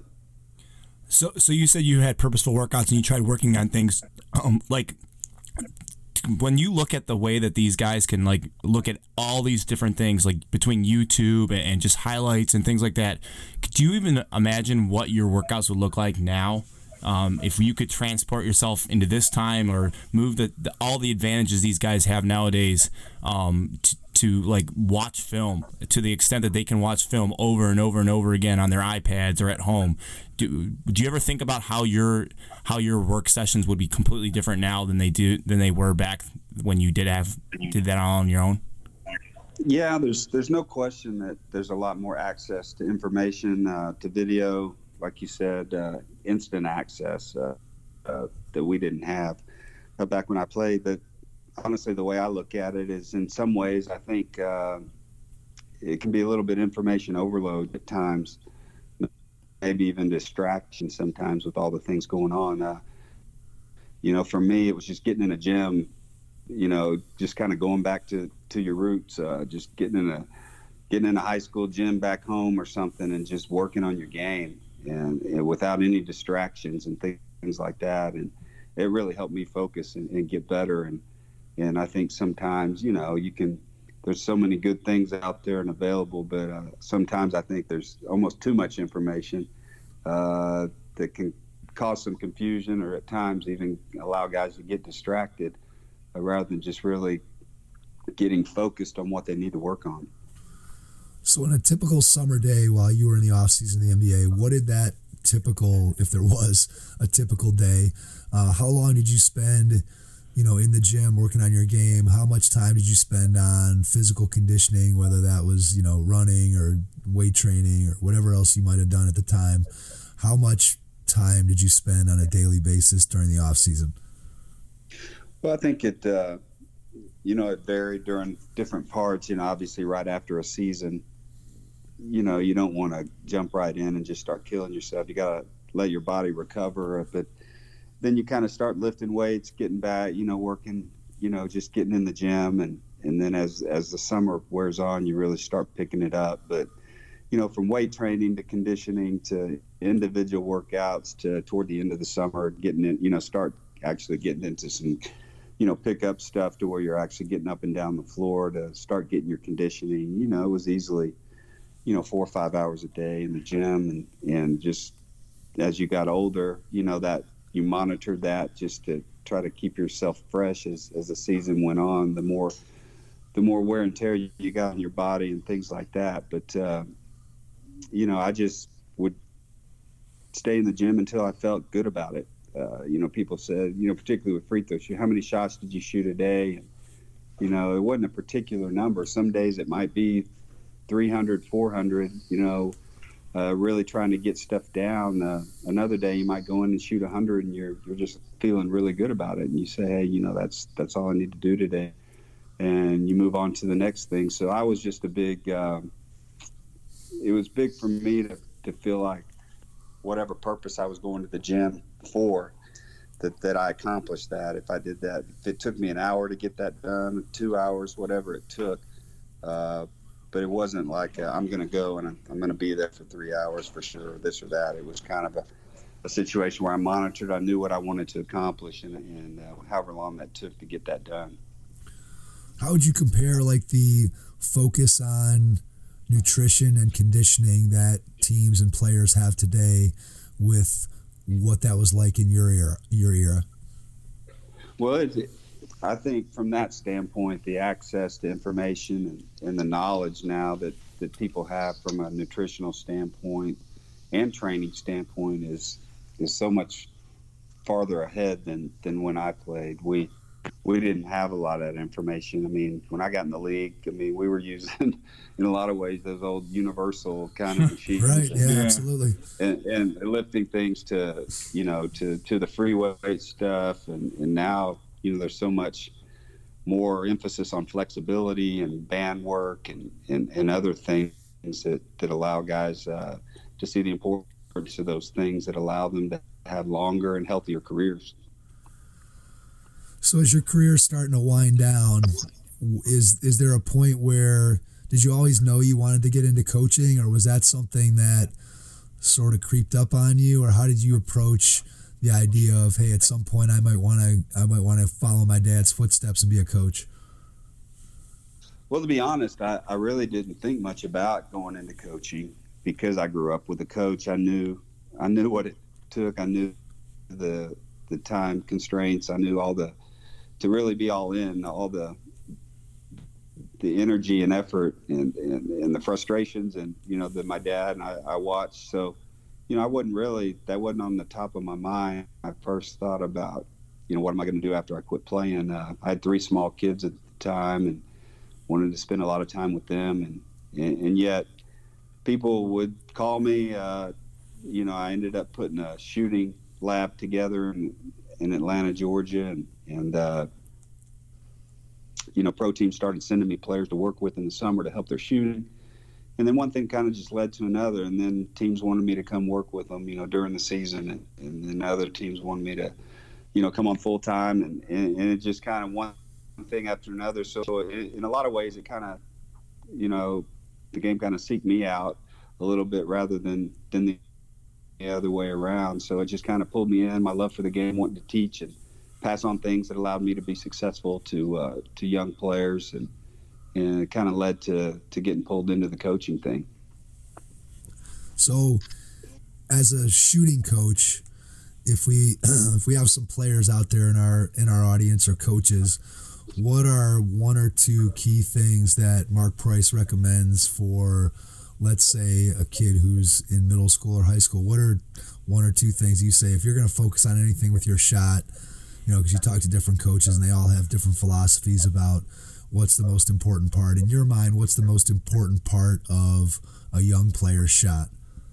So, so you said you had purposeful workouts and you tried working on things, um, like when you look at the way that these guys can like look at all these different things, like between YouTube and just highlights and things like that. Could you even imagine what your workouts would look like now? Um, if you could transport yourself into this time or move the, the all the advantages these guys have nowadays, um, to, to like watch film to the extent that they can watch film over and over and over again on their iPads or at home. Do, do you ever think about how your how your work sessions would be completely different now than they do than they were back when you did have did that all on your own? Yeah, there's there's no question that there's a lot more access to information, uh, to video, like you said, uh, instant access uh, uh, that we didn't have uh, back when I played. But honestly, the way I look at it is, in some ways, I think uh, it can be a little bit information overload at times, maybe even distraction sometimes with all the things going on. Uh, you know, for me, it was just getting in a gym, you know, just kind of going back to, to your roots, uh, just getting in a getting in a high school gym back home or something and just working on your game. And, and without any distractions and th- things like that. And it really helped me focus and, and get better. And, and I think sometimes, you know, you can, there's so many good things out there and available, but uh, sometimes I think there's almost too much information uh, that can cause some confusion or at times even allow guys to get distracted uh, rather than just really getting focused on what they need to work on. So on a typical summer day while you were in the offseason in the N B A, what did that typical, if there was a typical day, uh, how long did you spend, you know, in the gym working on your game? How much time did you spend on physical conditioning, whether that was, you know, running or weight training or whatever else you might have done at the time? How much time did you spend on a daily basis during the offseason? Well, I think it, uh, you know, it varied during different parts. You know, obviously right after a season, you know, you don't want to jump right in and just start killing yourself. You got to let your body recover. But then you kind of start lifting weights, getting back, you know, working, you know, just getting in the gym. And, and then as, as the summer wears on, you really start picking it up. But, you know, from weight training to conditioning to individual workouts to toward the end of the summer, getting in, you know, start actually getting into some, you know, pick up stuff to where you're actually getting up and down the floor to start getting your conditioning. You know, it was easily, you know, four or five hours a day in the gym. And, and just as you got older, you know, that you monitored that just to try to keep yourself fresh as, as the season went on, the more, the more wear and tear you got on your body and things like that. But, uh, you know, I just would stay in the gym until I felt good about it. Uh, you know, people said, you know, particularly with free throws, how many shots did you shoot a day? And, you know, it wasn't a particular number. Some days it might be three hundred, four hundred, you know, uh, really trying to get stuff down. Uh, another day you might go in and shoot one hundred and you're you're just feeling really good about it. And you say, hey, you know, that's that's all I need to do today. and you move on to the next thing. So I was just a big, um, it was big for me to, to feel like whatever purpose I was going to the gym for, that, that I accomplished that. If I did that, if it took me an hour to get that done, two hours, whatever it took, uh, but it wasn't like uh, I'm going to go and I'm, I'm going to be there for three hours for sure, this or that. It was kind of a, a situation where I monitored. I knew what I wanted to accomplish, and, and uh, however long that took to get that done. How would you compare like the focus on nutrition and conditioning that teams and players have today with what that was like in your era? Your era? Well, it, I think from that standpoint, the access to information and, and the knowledge now that, that people have from a nutritional standpoint and training standpoint is is so much farther ahead than, than when I played. We we didn't have a lot of that information. I mean, when I got in the league, I mean, we were using, in a lot of ways, those old universal kind of machines. Right, yeah, and, absolutely. And, and lifting things to, you know, to, to the free weight stuff. And, and now, you know, there's so much more emphasis on flexibility and band work and, and, and other things that, that allow guys uh, to see the importance of those things that allow them to have longer and healthier careers. So as your career is starting to wind down, is is there a point where, did you always know you wanted to get into coaching, or was that something that sort of creeped up on you, or how did you approach the idea of, hey, at some point I might want to I might want to follow my dad's footsteps and be a coach? Well, to be honest, I, I really didn't think much about going into coaching because I grew up with a coach. I knew I knew what it took. I knew the the time constraints. I knew all the to really be all in, all the the energy and effort and, and, and the frustrations and, you know, that my dad and I, I watched. So, you know, I wasn't really, that wasn't on the top of my mind. I first thought about, you know, what am I going to do after I quit playing? Uh, I had three small kids at the time and wanted to spend a lot of time with them. And, and, and yet people would call me, uh, you know, I ended up putting a shooting lab together in, in Atlanta, Georgia. And, and uh, you know, pro teams started sending me players to work with in the summer to help their shooting. And then one thing kind of just led to another. And then teams wanted me to come work with them, you know, during the season. And, and then other teams wanted me to, you know, come on full time. And, and, and it just kind of one thing after another. So it, in a lot of ways, it kind of, you know, the game kind of seeked me out a little bit rather than, than the other way around. So it just kind of pulled me in, my love for the game, wanting to teach and pass on things that allowed me to be successful to uh, to young players, and and it kind of led to to getting pulled into the coaching thing. So, as a shooting coach, if we if we have some players out there in our in our audience or coaches, what are one or two key things that Mark Price recommends for, let's say, a kid who's in middle school or high school? What are one or two things you say if you're going to focus on anything with your shot? You know, because you talk to different coaches and they all have different philosophies about what's the most important part. In your mind, what's the most important part of a young player's shot?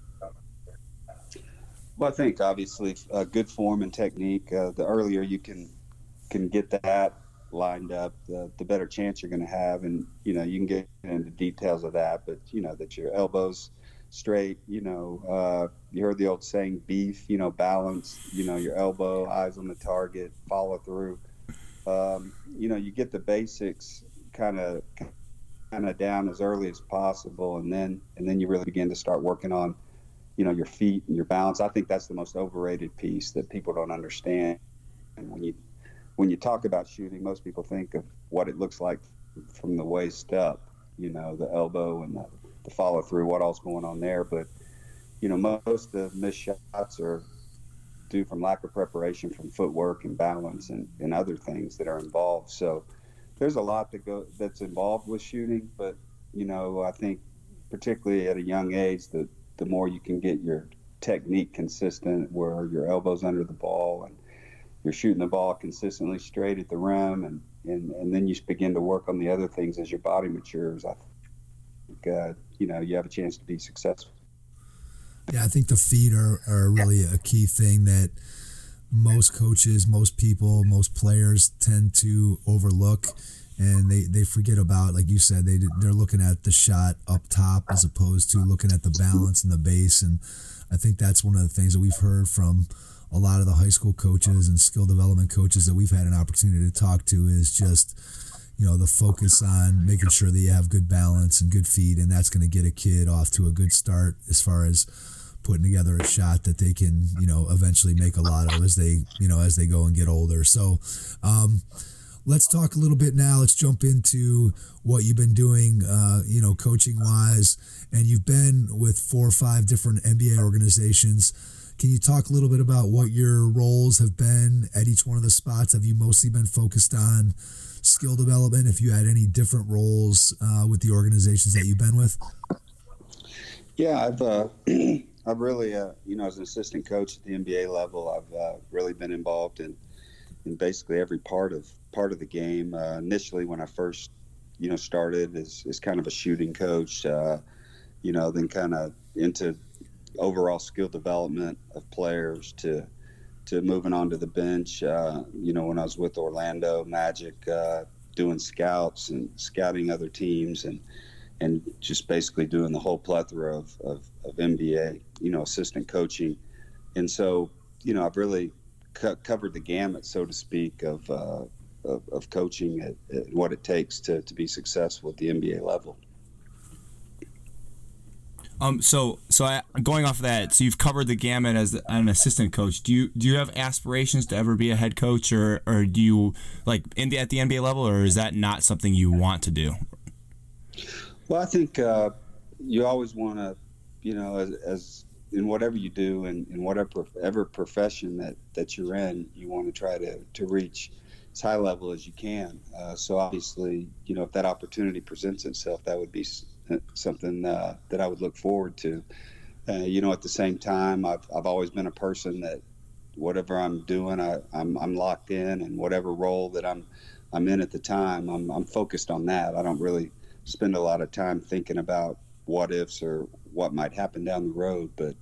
Well, I think obviously uh, good form and technique. Uh, the earlier you can can get that lined up, the, the better chance you're going to have. And, you know, you can get into details of that, but, you know, that your elbows straight, you know, uh, you heard the old saying, beef, you know, balance, you know, your elbow, eyes on the target, follow through. Um, you know, you get the basics kind of kind of down as early as possible, and then and then you really begin to start working on, you know, your feet and your balance. I think that's the most overrated piece that people don't understand. And when you when you talk about shooting, most people think of what it looks like from the waist up, you know, the elbow and the the follow through, what all's going on there. But, you know, most of the missed shots are due from lack of preparation, from footwork and balance and, and other things that are involved. So there's a lot that go that's involved with shooting. But, you know, I think particularly at a young age, the, the more you can get your technique consistent, where your elbow's under the ball and you're shooting the ball consistently straight at the rim, and, and, and then you begin to work on the other things as your body matures, I think, uh, you know, you have a chance to be successful. Yeah, I think the feet are, are really a key thing that most coaches, most people, most players tend to overlook. and they, they forget about, like you said, they they're looking at the shot up top as opposed to looking at the balance and the base. And I think that's one of the things that we've heard from a lot of the high school coaches and skill development coaches that we've had an opportunity to talk to is just, you know, the focus on making sure that you have good balance and good feet, and that's going to get a kid off to a good start as far as putting together a shot that they can, you know, eventually make a lot of as they, you know, as they go and get older. So, um, let's talk a little bit now. Let's jump into what you've been doing, uh, you know, coaching wise, and you've been with four or five different N B A organizations. Can you talk a little bit about what your roles have been at each one of the spots? Have you mostly been focused on skill development? If you had any different roles uh, with the organizations that you've been with? Yeah, I've uh, I've really, uh, you know, as an assistant coach at the N B A level, I've uh, really been involved in in basically every part of part of the game. Uh, initially, when I first, you know, started as, as kind of a shooting coach, uh, you know, then kind of into overall skill development of players to to moving on to the bench. Uh, you know, when I was with Orlando Magic, uh, doing scouts and scouting other teams and and just basically doing the whole plethora of, of, of N B A, you know, assistant coaching. And so, you know, I've really co- covered the gamut, so to speak, of uh, of, of coaching at, at what it takes to, to be successful at the N B A level. Um, so, so I, going off of that, so you've covered the gamut as an assistant coach. Do you do you have aspirations to ever be a head coach, or, or do you like in the, at the N B A level, or is that not something you want to do? Well, I think uh, you always want to, you know, as, as in whatever you do and in whatever ever profession that, that you're in, you want to try to, to reach as high level as you can. Uh, so obviously, you know, if that opportunity presents itself, that would be something uh, that I would look forward to. Uh, you know, at the same time, I've I've always been a person that whatever I'm doing, I, I'm I'm locked in, and whatever role that I'm I'm in at the time, I'm I'm focused on that. I don't really spend a lot of time thinking about what ifs or what might happen down the road. But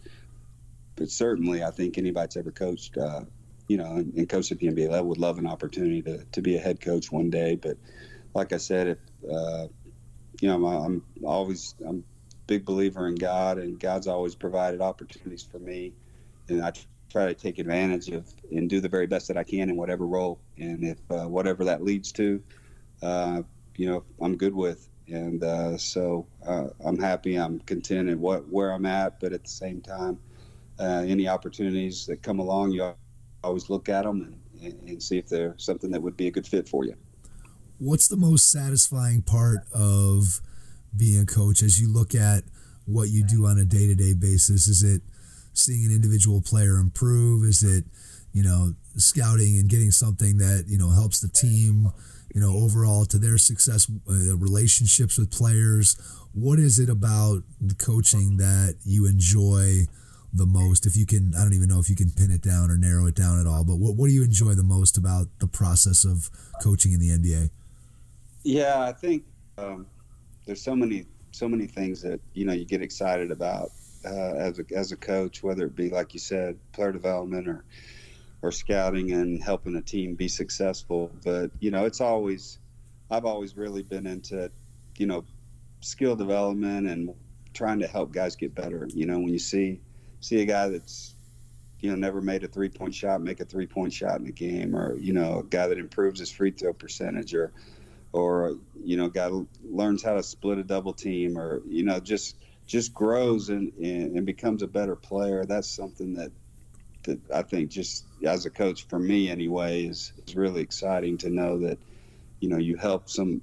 but certainly, I think anybody that's ever coached, uh, you know, and, and coached at the N B A level would love an opportunity to to be a head coach one day. But like I said, if uh, you know, I'm, I'm always I'm a big believer in God, and God's always provided opportunities for me, and I try to take advantage of and do the very best that I can in whatever role, and if uh, whatever that leads to, uh, you know, I'm good with, and uh, so uh, I'm happy, I'm content in what where I'm at, but at the same time, uh, any opportunities that come along, you always look at them and, and see if they're something that would be a good fit for you. What's the most satisfying part of being a coach as you look at what you do on a day-to-day basis? Is it seeing an individual player improve? Is it, you know, scouting and getting something that, you know, helps the team, you know, overall to their success, uh, relationships with players? What is it about the coaching that you enjoy the most? If you can, I don't even know if you can pin it down or narrow it down at all, but what, what do you enjoy the most about the process of coaching in the N B A? Yeah, I think um, there's so many so many things that, you know, you get excited about uh, as a as a coach, whether it be, like you said, player development or or scouting and helping a team be successful. But, you know, it's always I've always really been into, you know, skill development and trying to help guys get better. You know, when you see see a guy that's, you know, never made a three-point shot, make a three-point shot in a game, or, you know, a guy that improves his free throw percentage, or or, you know, guy learns how to split a double team, or, you know, just just grows and, and, and becomes a better player. That's something that that I think, just as a coach, for me anyway, is, is really exciting to know that, you know, you help some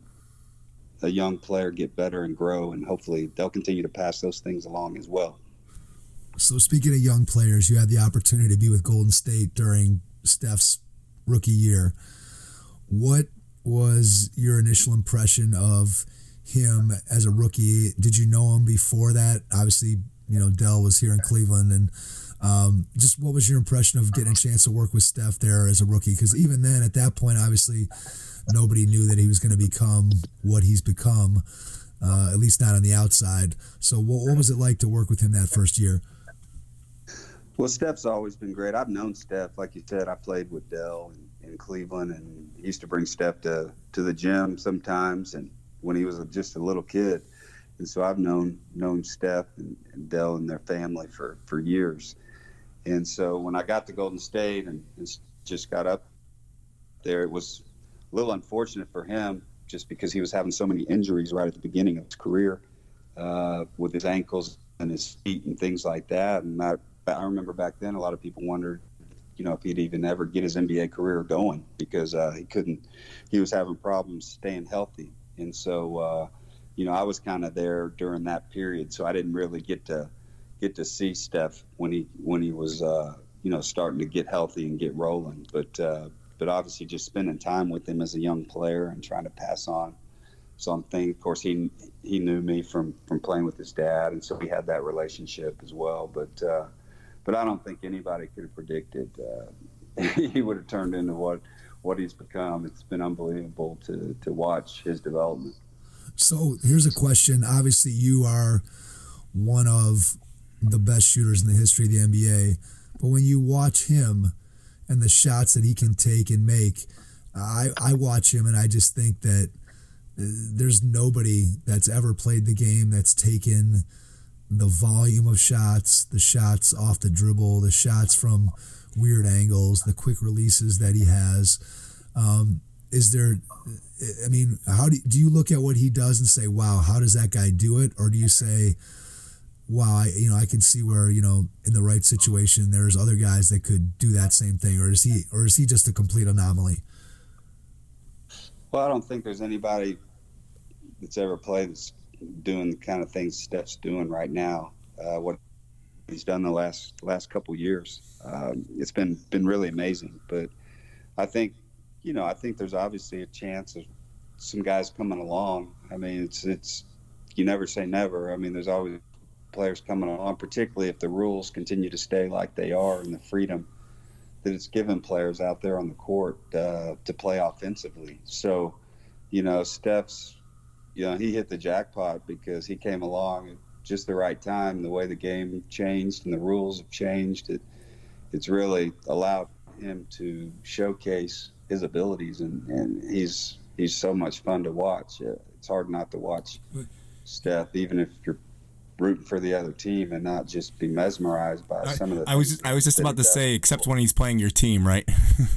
a young player get better and grow, and hopefully they'll continue to pass those things along as well. So speaking of young players, you had the opportunity to be with Golden State during Steph's rookie year. What was your initial impression of him as a rookie? Did you know him before that? Obviously, you know, Dell was here in Cleveland, and um, just what was your impression of getting a chance to work with Steph there as a rookie? Because even then, at that point, obviously, nobody knew that he was going to become what he's become, uh, at least not on the outside. So what, what was it like to work with him that first year? Well, Steph's always been great. I've known Steph, like you said. I played with Dell, and, in Cleveland, and he used to bring Steph to, to the gym sometimes, and when he was just a little kid. And so I've known known Steph and, and Dell and their family for, for years. And so when I got to Golden State and, and just got up there, it was a little unfortunate for him just because he was having so many injuries right at the beginning of his career uh, with his ankles and his feet and things like that. And I, I remember back then a lot of people wondered, you know, if he'd even ever get his N B A career going because uh, he couldn't, he was having problems staying healthy. And so, uh, you know, I was kind of there during that period, so I didn't really get to get to see Steph when he when he was, uh, you know, starting to get healthy and get rolling. But uh, but obviously, just spending time with him as a young player and trying to pass on something. Of course, he he knew me from, from playing with his dad, and so we had that relationship as well. But uh, but I don't think anybody could have predicted uh, he would have turned into what what he's become. It's been unbelievable to to watch his development. So here's a question. Obviously, you are one of the best shooters in the history of the N B A. But when you watch him and the shots that he can take and make, I, I watch him and I just think that there's nobody that's ever played the game that's taken the volume of shots, the shots off the dribble, the shots from weird angles, the quick releases that he has. Um, is there... I mean, how do you, do you look at what he does and say, wow, how does that guy do it? Or do you say, wow, I, you know, I can see where, you know, in the right situation, there's other guys that could do that same thing. Or is he, or is he just a complete anomaly? Well, I don't think there's anybody that's ever played that's doing the kind of things Steph's doing right now. Uh, what he's done the last, last couple years. Um, it's been, been really amazing, but I think, you know, I think there's obviously a chance of some guys coming along. I mean, it's it's you never say never. I mean, there's always players coming along, particularly if the rules continue to stay like they are and the freedom that it's given players out there on the court uh, to play offensively. So, you know, Steph's, you know, he hit the jackpot because he came along at just the right time. The way the game changed and the rules have changed, it it's really allowed him to showcase his abilities, and, and he's he's so much fun to watch. Yeah, it's hard not to watch Steph, even if you're rooting for the other team and not just be mesmerized by I, some of the. I was I was just about to say, except when he's playing your team, right?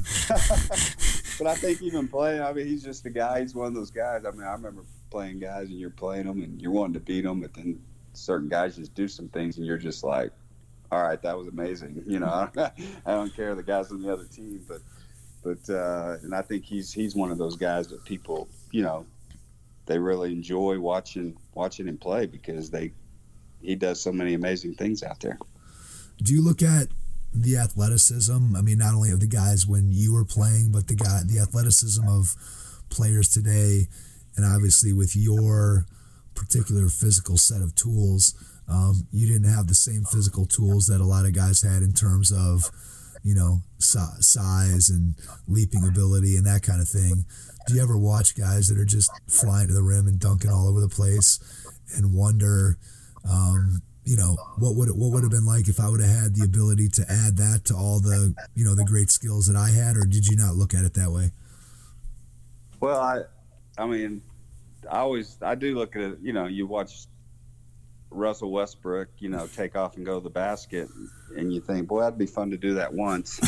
But I think even playing, I mean, he's just a guy. He's one of those guys. I mean, I remember playing guys and you're playing them and you're wanting to beat them, but then certain guys just do some things and you're just like, all right, that was amazing. You know, I don't care the guys on the other team, but. But uh, and I think he's he's one of those guys that people, you know, they really enjoy watching watching him play because they he does so many amazing things out there. Do you look at the athleticism? I mean, not only of the guys when you were playing, but the guy the athleticism of players today, and obviously with your particular physical set of tools, um, you didn't have the same physical tools that a lot of guys had in terms of, you know, size and leaping ability and that kind of thing. Do you ever watch guys that are just flying to the rim and dunking all over the place and wonder, um, you know, what would it, what would have been like if I would have had the ability to add that to all the, you know, the great skills that I had, or did you not look at it that way? Well, I, I mean, I always, I do look at it, you know, you watch Russell Westbrook, you know, take off and go to the basket, and you think, boy, that'd be fun to do that once.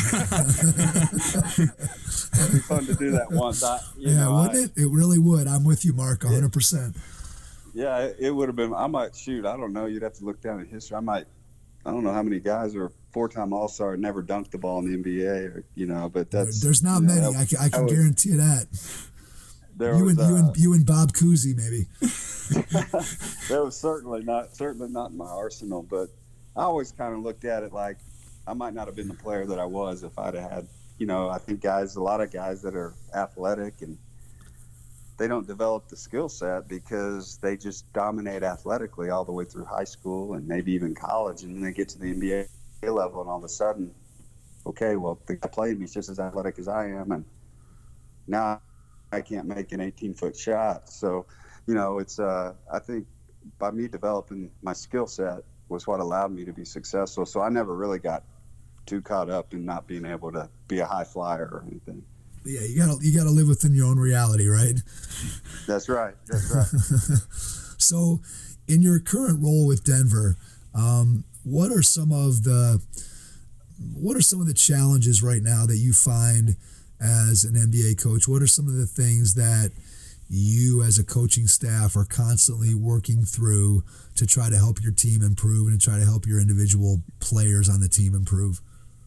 It'd be fun to do that once. I, you yeah, know, wouldn't I, it? It really would. I'm with you, Mark, one hundred percent. Yeah, it, it would have been. I might shoot. I don't know. You'd have to look down in history. I might. I don't know how many guys are four-time All-Star and never dunked the ball in the N B A, or, you know. But that's there's not you know, many. that, I can, I can was, guarantee you that. There you was, and you uh, and you and Bob Cousy, maybe. That was certainly not certainly not in my arsenal, but I always kind of looked at it like I might not have been the player that I was if I'd have had, you know, I think guys, a lot of guys that are athletic and they don't develop the skill set because they just dominate athletically all the way through high school and maybe even college, and then they get to the N B A level and all of a sudden, okay, well, the guy playing me is just as athletic as I am, and now I can't make an eighteen-foot shot. So, you know, it's uh, I think by me developing my skill set was what allowed me to be successful. So I never really got too caught up in not being able to be a high flyer or anything. Yeah, you gotta you gotta live within your own reality, right? That's right. That's right. So, in your current role with Denver, um, what are some of the what are some of the challenges right now that you find as an N B A coach? What are some of the things that you as a coaching staff are constantly working through to try to help your team improve and to try to help your individual players on the team improve?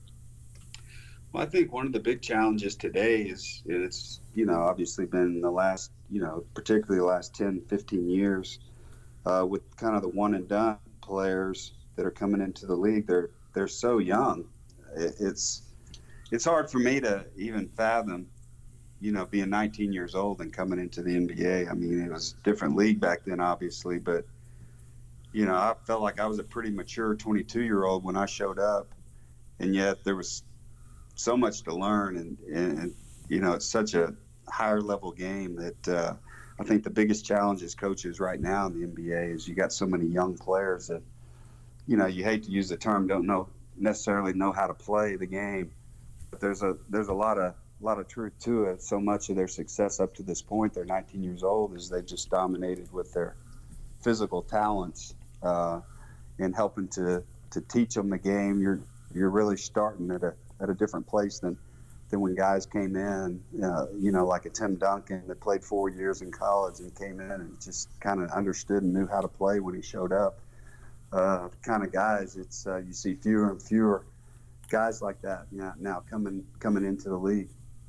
Well, I think one of the big challenges today is it's, you know, obviously been the last, you know, particularly the last ten, fifteen years uh, with kind of the one and done players that are coming into the league. They're, they're so young. It's, it's hard for me to even fathom, you know, being nineteen years old and coming into the N B A. I mean, it was a different league back then, obviously, but, you know, I felt like I was a pretty mature twenty-two-year-old when I showed up, and yet there was so much to learn, and, and, and you know, it's such a higher level game that uh, I think the biggest challenge as coaches right now in the N B A is you got so many young players that, you know, you hate to use the term, don't know necessarily know how to play the game, but there's a there's a lot of a lot of truth to it. So much of their success up to this point, they're nineteen years old, is they've just dominated with their physical talents uh, and helping to to teach them the game. You're you're really starting at a at a different place than than when guys came in, uh, you know, like a Tim Duncan that played four years in college and came in and just kind of understood and knew how to play when he showed up. Uh, kind of guys, it's uh, you see fewer and fewer guys like that, you know, now coming coming into the league.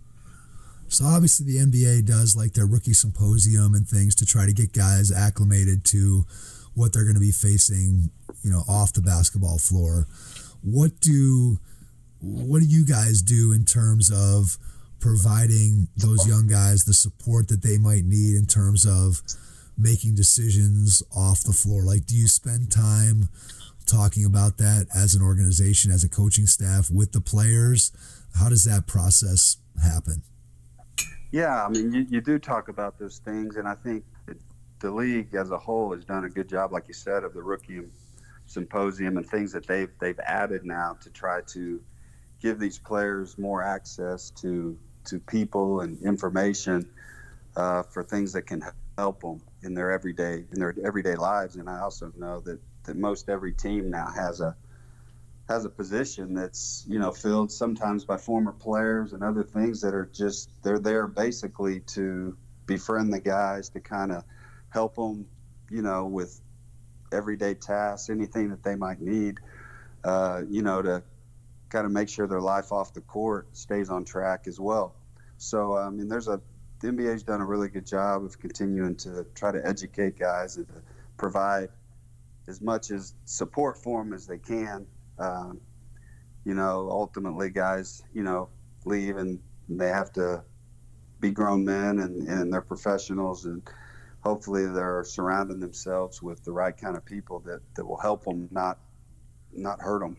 So obviously the N B A does like their rookie symposium and things to try to get guys acclimated to what they're going to be facing, you know, off the basketball floor. What do what do you guys do in terms of providing those young guys the support that they might need in terms of making decisions off the floor? Like, do you spend time talking about that as an organization, as a coaching staff with the players? How does that process happen? Yeah, I mean, you, you do talk about those things, and I think that the league as a whole has done a good job, like you said, of the rookie symposium and things that they've they've added now to try to give these players more access to to people and information uh, for things that can help them in their everyday in their everyday lives. And I also know that, that most every team now has a has a position that's, you know, filled sometimes by former players and other things that are just, they're there basically to befriend the guys, to kind of help them, you know, with everyday tasks, anything that they might need, uh, you know, to kind of make sure their life off the court stays on track as well. So, I mean, there's a, the N B A's done a really good job of continuing to try to educate guys and to provide as much as support for them as they can. Um, you know, ultimately guys, you know, leave and they have to be grown men and, and they're professionals, and hopefully they're surrounding themselves with the right kind of people that, that will help them, not, not hurt them.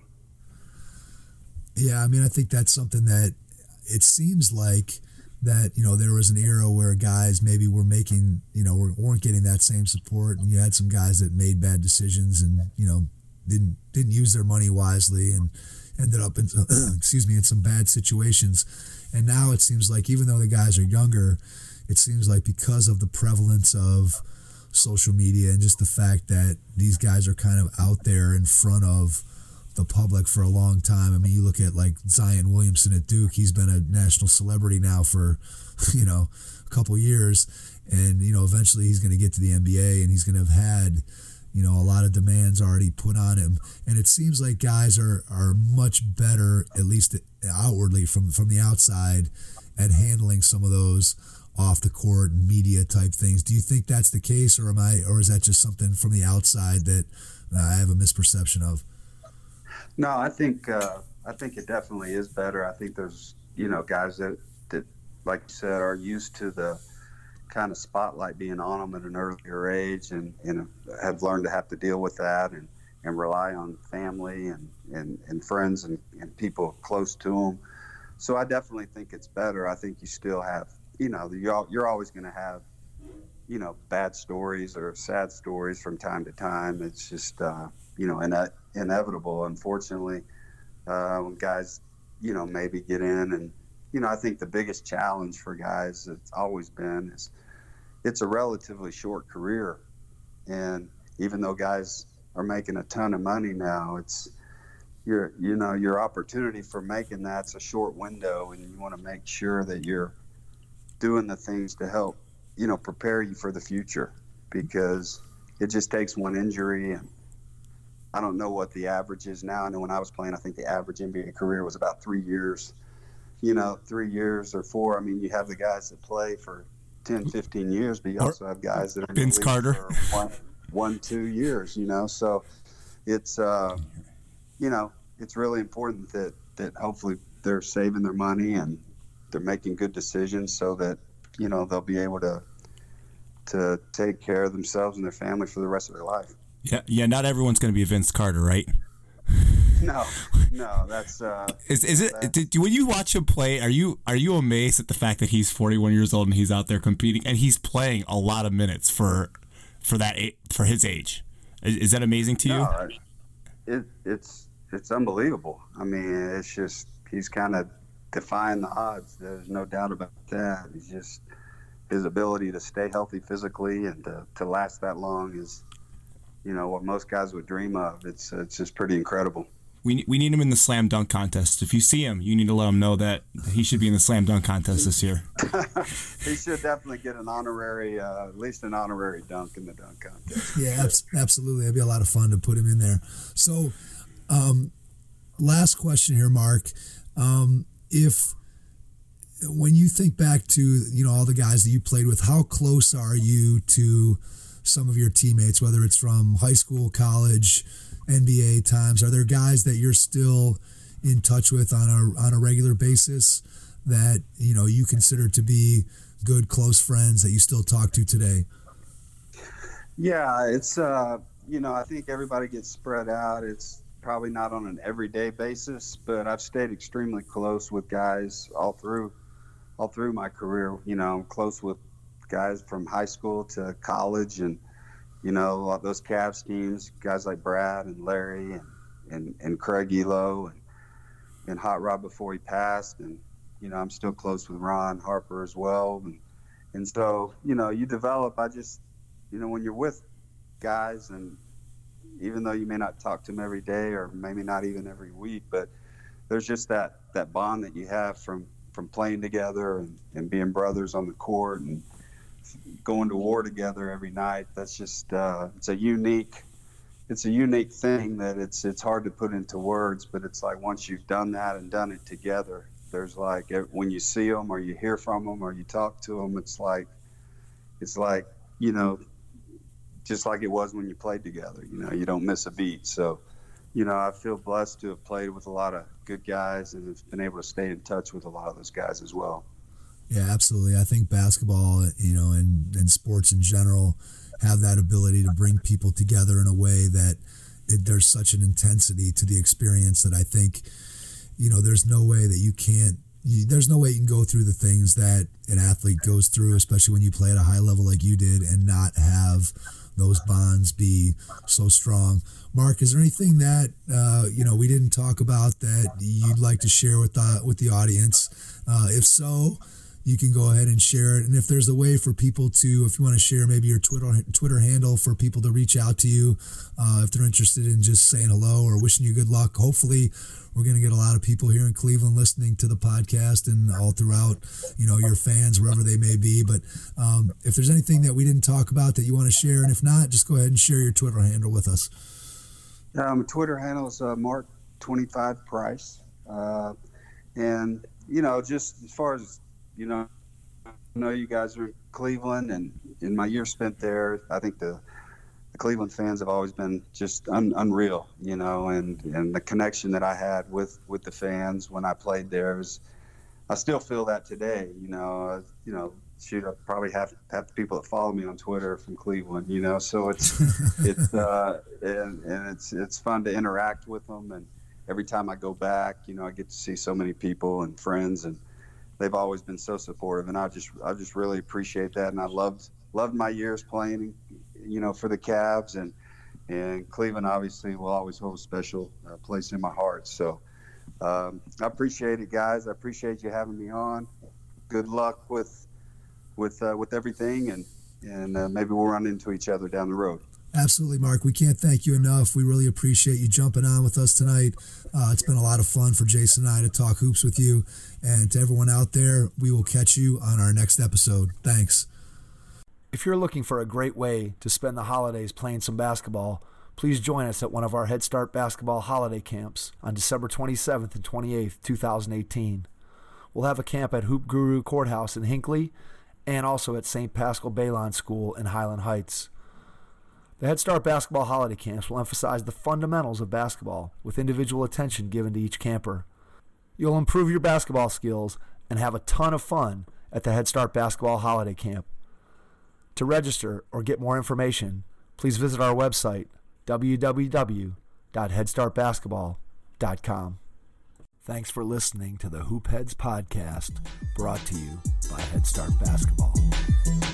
Yeah. I mean, I think that's something that it seems like that, you know, there was an era where guys maybe were making, you know, weren't getting that same support, and you had some guys that made bad decisions and, you know, didn't didn't use their money wisely and ended up in excuse me in some bad situations. And now it seems like, even though the guys are younger, it seems like because of the prevalence of social media and just the fact that these guys are kind of out there in front of the public for a long time. I mean, you look at like Zion Williamson at Duke, he's been a national celebrity now for, you know, a couple years, and, you know, eventually he's going to get to the N B A and he's going to have had, you know, a lot of demands already put on him. And it seems like guys are, are much better, at least outwardly from, from the outside, at handling some of those off the court and media type things. Do you think that's the case, or am I, or is that just something from the outside that uh, I have a misperception of? No, I think, uh, I think it definitely is better. I think there's, you know, guys that, that, like you said, are used to the kind of spotlight being on them at an earlier age, and, and have learned to have to deal with that and, and rely on family and, and, and friends and, and people close to them. So I definitely think it's better. I think you still have, you know, you're, you're always going to have, you know, bad stories or sad stories from time to time. It's just, uh, you know, ine- inevitable, unfortunately, uh, when guys, you know, maybe get in and you know, I think the biggest challenge for guys, it's always been, is it's a relatively short career. And even though guys are making a ton of money now, it's your, you know, your opportunity for making that's a short window, and you want to make sure that you're doing the things to help, you know, prepare you for the future, because it just takes one injury. And I don't know what the average is now. I know when I was playing, I think the average N B A career was about three years, you know, three years or four. I mean, you have the guys that play for ten, fifteen years, but you also have guys that are in Vince the league Carter for one, one, two years, you know, so it's, uh, you know, it's really important that, that hopefully they're saving their money and they're making good decisions so that, you know, they'll be able to, to take care of themselves and their family for the rest of their life. Yeah, yeah. Not everyone's going to be a Vince Carter, right? No, no. That's uh, is is it? Did, when you watch him play, are you are you amazed at the fact that he's forty-one years old and he's out there competing and he's playing a lot of minutes for for that for his age? Is, is that amazing to you? No, it it's it's unbelievable. I mean, it's just he's kind of defying the odds. There's no doubt about that. He's just his ability to stay healthy physically and to, to last that long is, you know, what most guys would dream of. It's it's just pretty incredible. We we need him in the slam dunk contest. If you see him, you need to let him know that he should be in the slam dunk contest this year. He should definitely get an honorary, uh, at least an honorary dunk in the dunk contest. Yeah, abs- absolutely. It'd be a lot of fun to put him in there. So, um, last question here, Mark. Um, if when you think back to, you know, all the guys that you played with, how close are you to some of your teammates, whether it's from high school, college, N B A times? Are there guys that you're still in touch with on a on a regular basis that, you know, you consider to be good, close friends that you still talk to today? Yeah, it's, uh, you know, I think everybody gets spread out. It's probably not on an everyday basis, but I've stayed extremely close with guys all through all through my career. You know, I'm close with guys from high school to college, and you know, those Cavs teams, guys like Brad and Larry and, and, and Craig Elo and, and Hot Rod before he passed. And, you know, I'm still close with Ron Harper as well. And, and so, you know, you develop, I just, you know, when you're with guys, and even though you may not talk to them every day or maybe not even every week, but there's just that, that bond that you have from, from playing together and, and being brothers on the court and going to war together every night. That's just uh, it's a unique it's a unique thing that it's it's hard to put into words, but it's like once you've done that and done it together, there's like when you see them or you hear from them or you talk to them, it's like it's like you know, just like it was when you played together. You know, you don't miss a beat. So, you know, I feel blessed to have played with a lot of good guys and have been able to stay in touch with a lot of those guys as well. Yeah, absolutely. I think basketball, you know, and, and sports in general have that ability to bring people together in a way that it, there's such an intensity to the experience that I think, you know, there's no way that you can't, you, there's no way you can go through the things that an athlete goes through, especially when you play at a high level like you did, and not have those bonds be so strong. Mark, is there anything that, uh, you know, we didn't talk about that you'd like to share with the, with the audience? Uh, if so, you can go ahead and share it. And if there's a way for people to, if you want to share maybe your Twitter Twitter handle for people to reach out to you, uh, if they're interested in just saying hello or wishing you good luck. Hopefully we're going to get a lot of people here in Cleveland listening to the podcast and all throughout, you know, your fans, wherever they may be. But um, if there's anything that we didn't talk about that you want to share, and if not, just go ahead and share your Twitter handle with us. Um, Twitter handle is uh, Mark twenty-five Price. Uh, and, you know, just as far as, you know, I know you guys are in Cleveland, and in my year spent there, I think the, the Cleveland fans have always been just un, unreal, you know, and, and the connection that I had with, with the fans when I played there was, I still feel that today, you know, uh, you know, shoot, I probably have half the people that follow me on Twitter from Cleveland, you know, so it's, it's, uh, and, and it's, it's fun to interact with them. And every time I go back, you know, I get to see so many people and friends, and they've always been so supportive, and I just I just really appreciate that. And I loved loved my years playing, you know, for the Cavs, and and Cleveland obviously will always hold a special uh, place in my heart. So um, I appreciate it, guys. I appreciate you having me on. Good luck with with uh, with everything, and and uh, maybe we'll run into each other down the road. Absolutely, Mark. We can't thank you enough. We really appreciate you jumping on with us tonight. Uh, it's been a lot of fun for Jason and I to talk hoops with you. And to everyone out there, we will catch you on our next episode. Thanks. If you're looking for a great way to spend the holidays playing some basketball, please join us at one of our Head Start basketball holiday camps on December twenty-seventh and twenty-eighth, twenty eighteen. We'll have a camp at Hoop Guru Courthouse in Hinckley and also at Saint Paschal Baylon School in Highland Heights. The Head Start basketball holiday camps will emphasize the fundamentals of basketball with individual attention given to each camper. You'll improve your basketball skills and have a ton of fun at the Head Start basketball holiday camp. To register or get more information, please visit our website, w w w dot head start basketball dot com. Thanks for listening to the Hoop Heads podcast, brought to you by Head Start Basketball.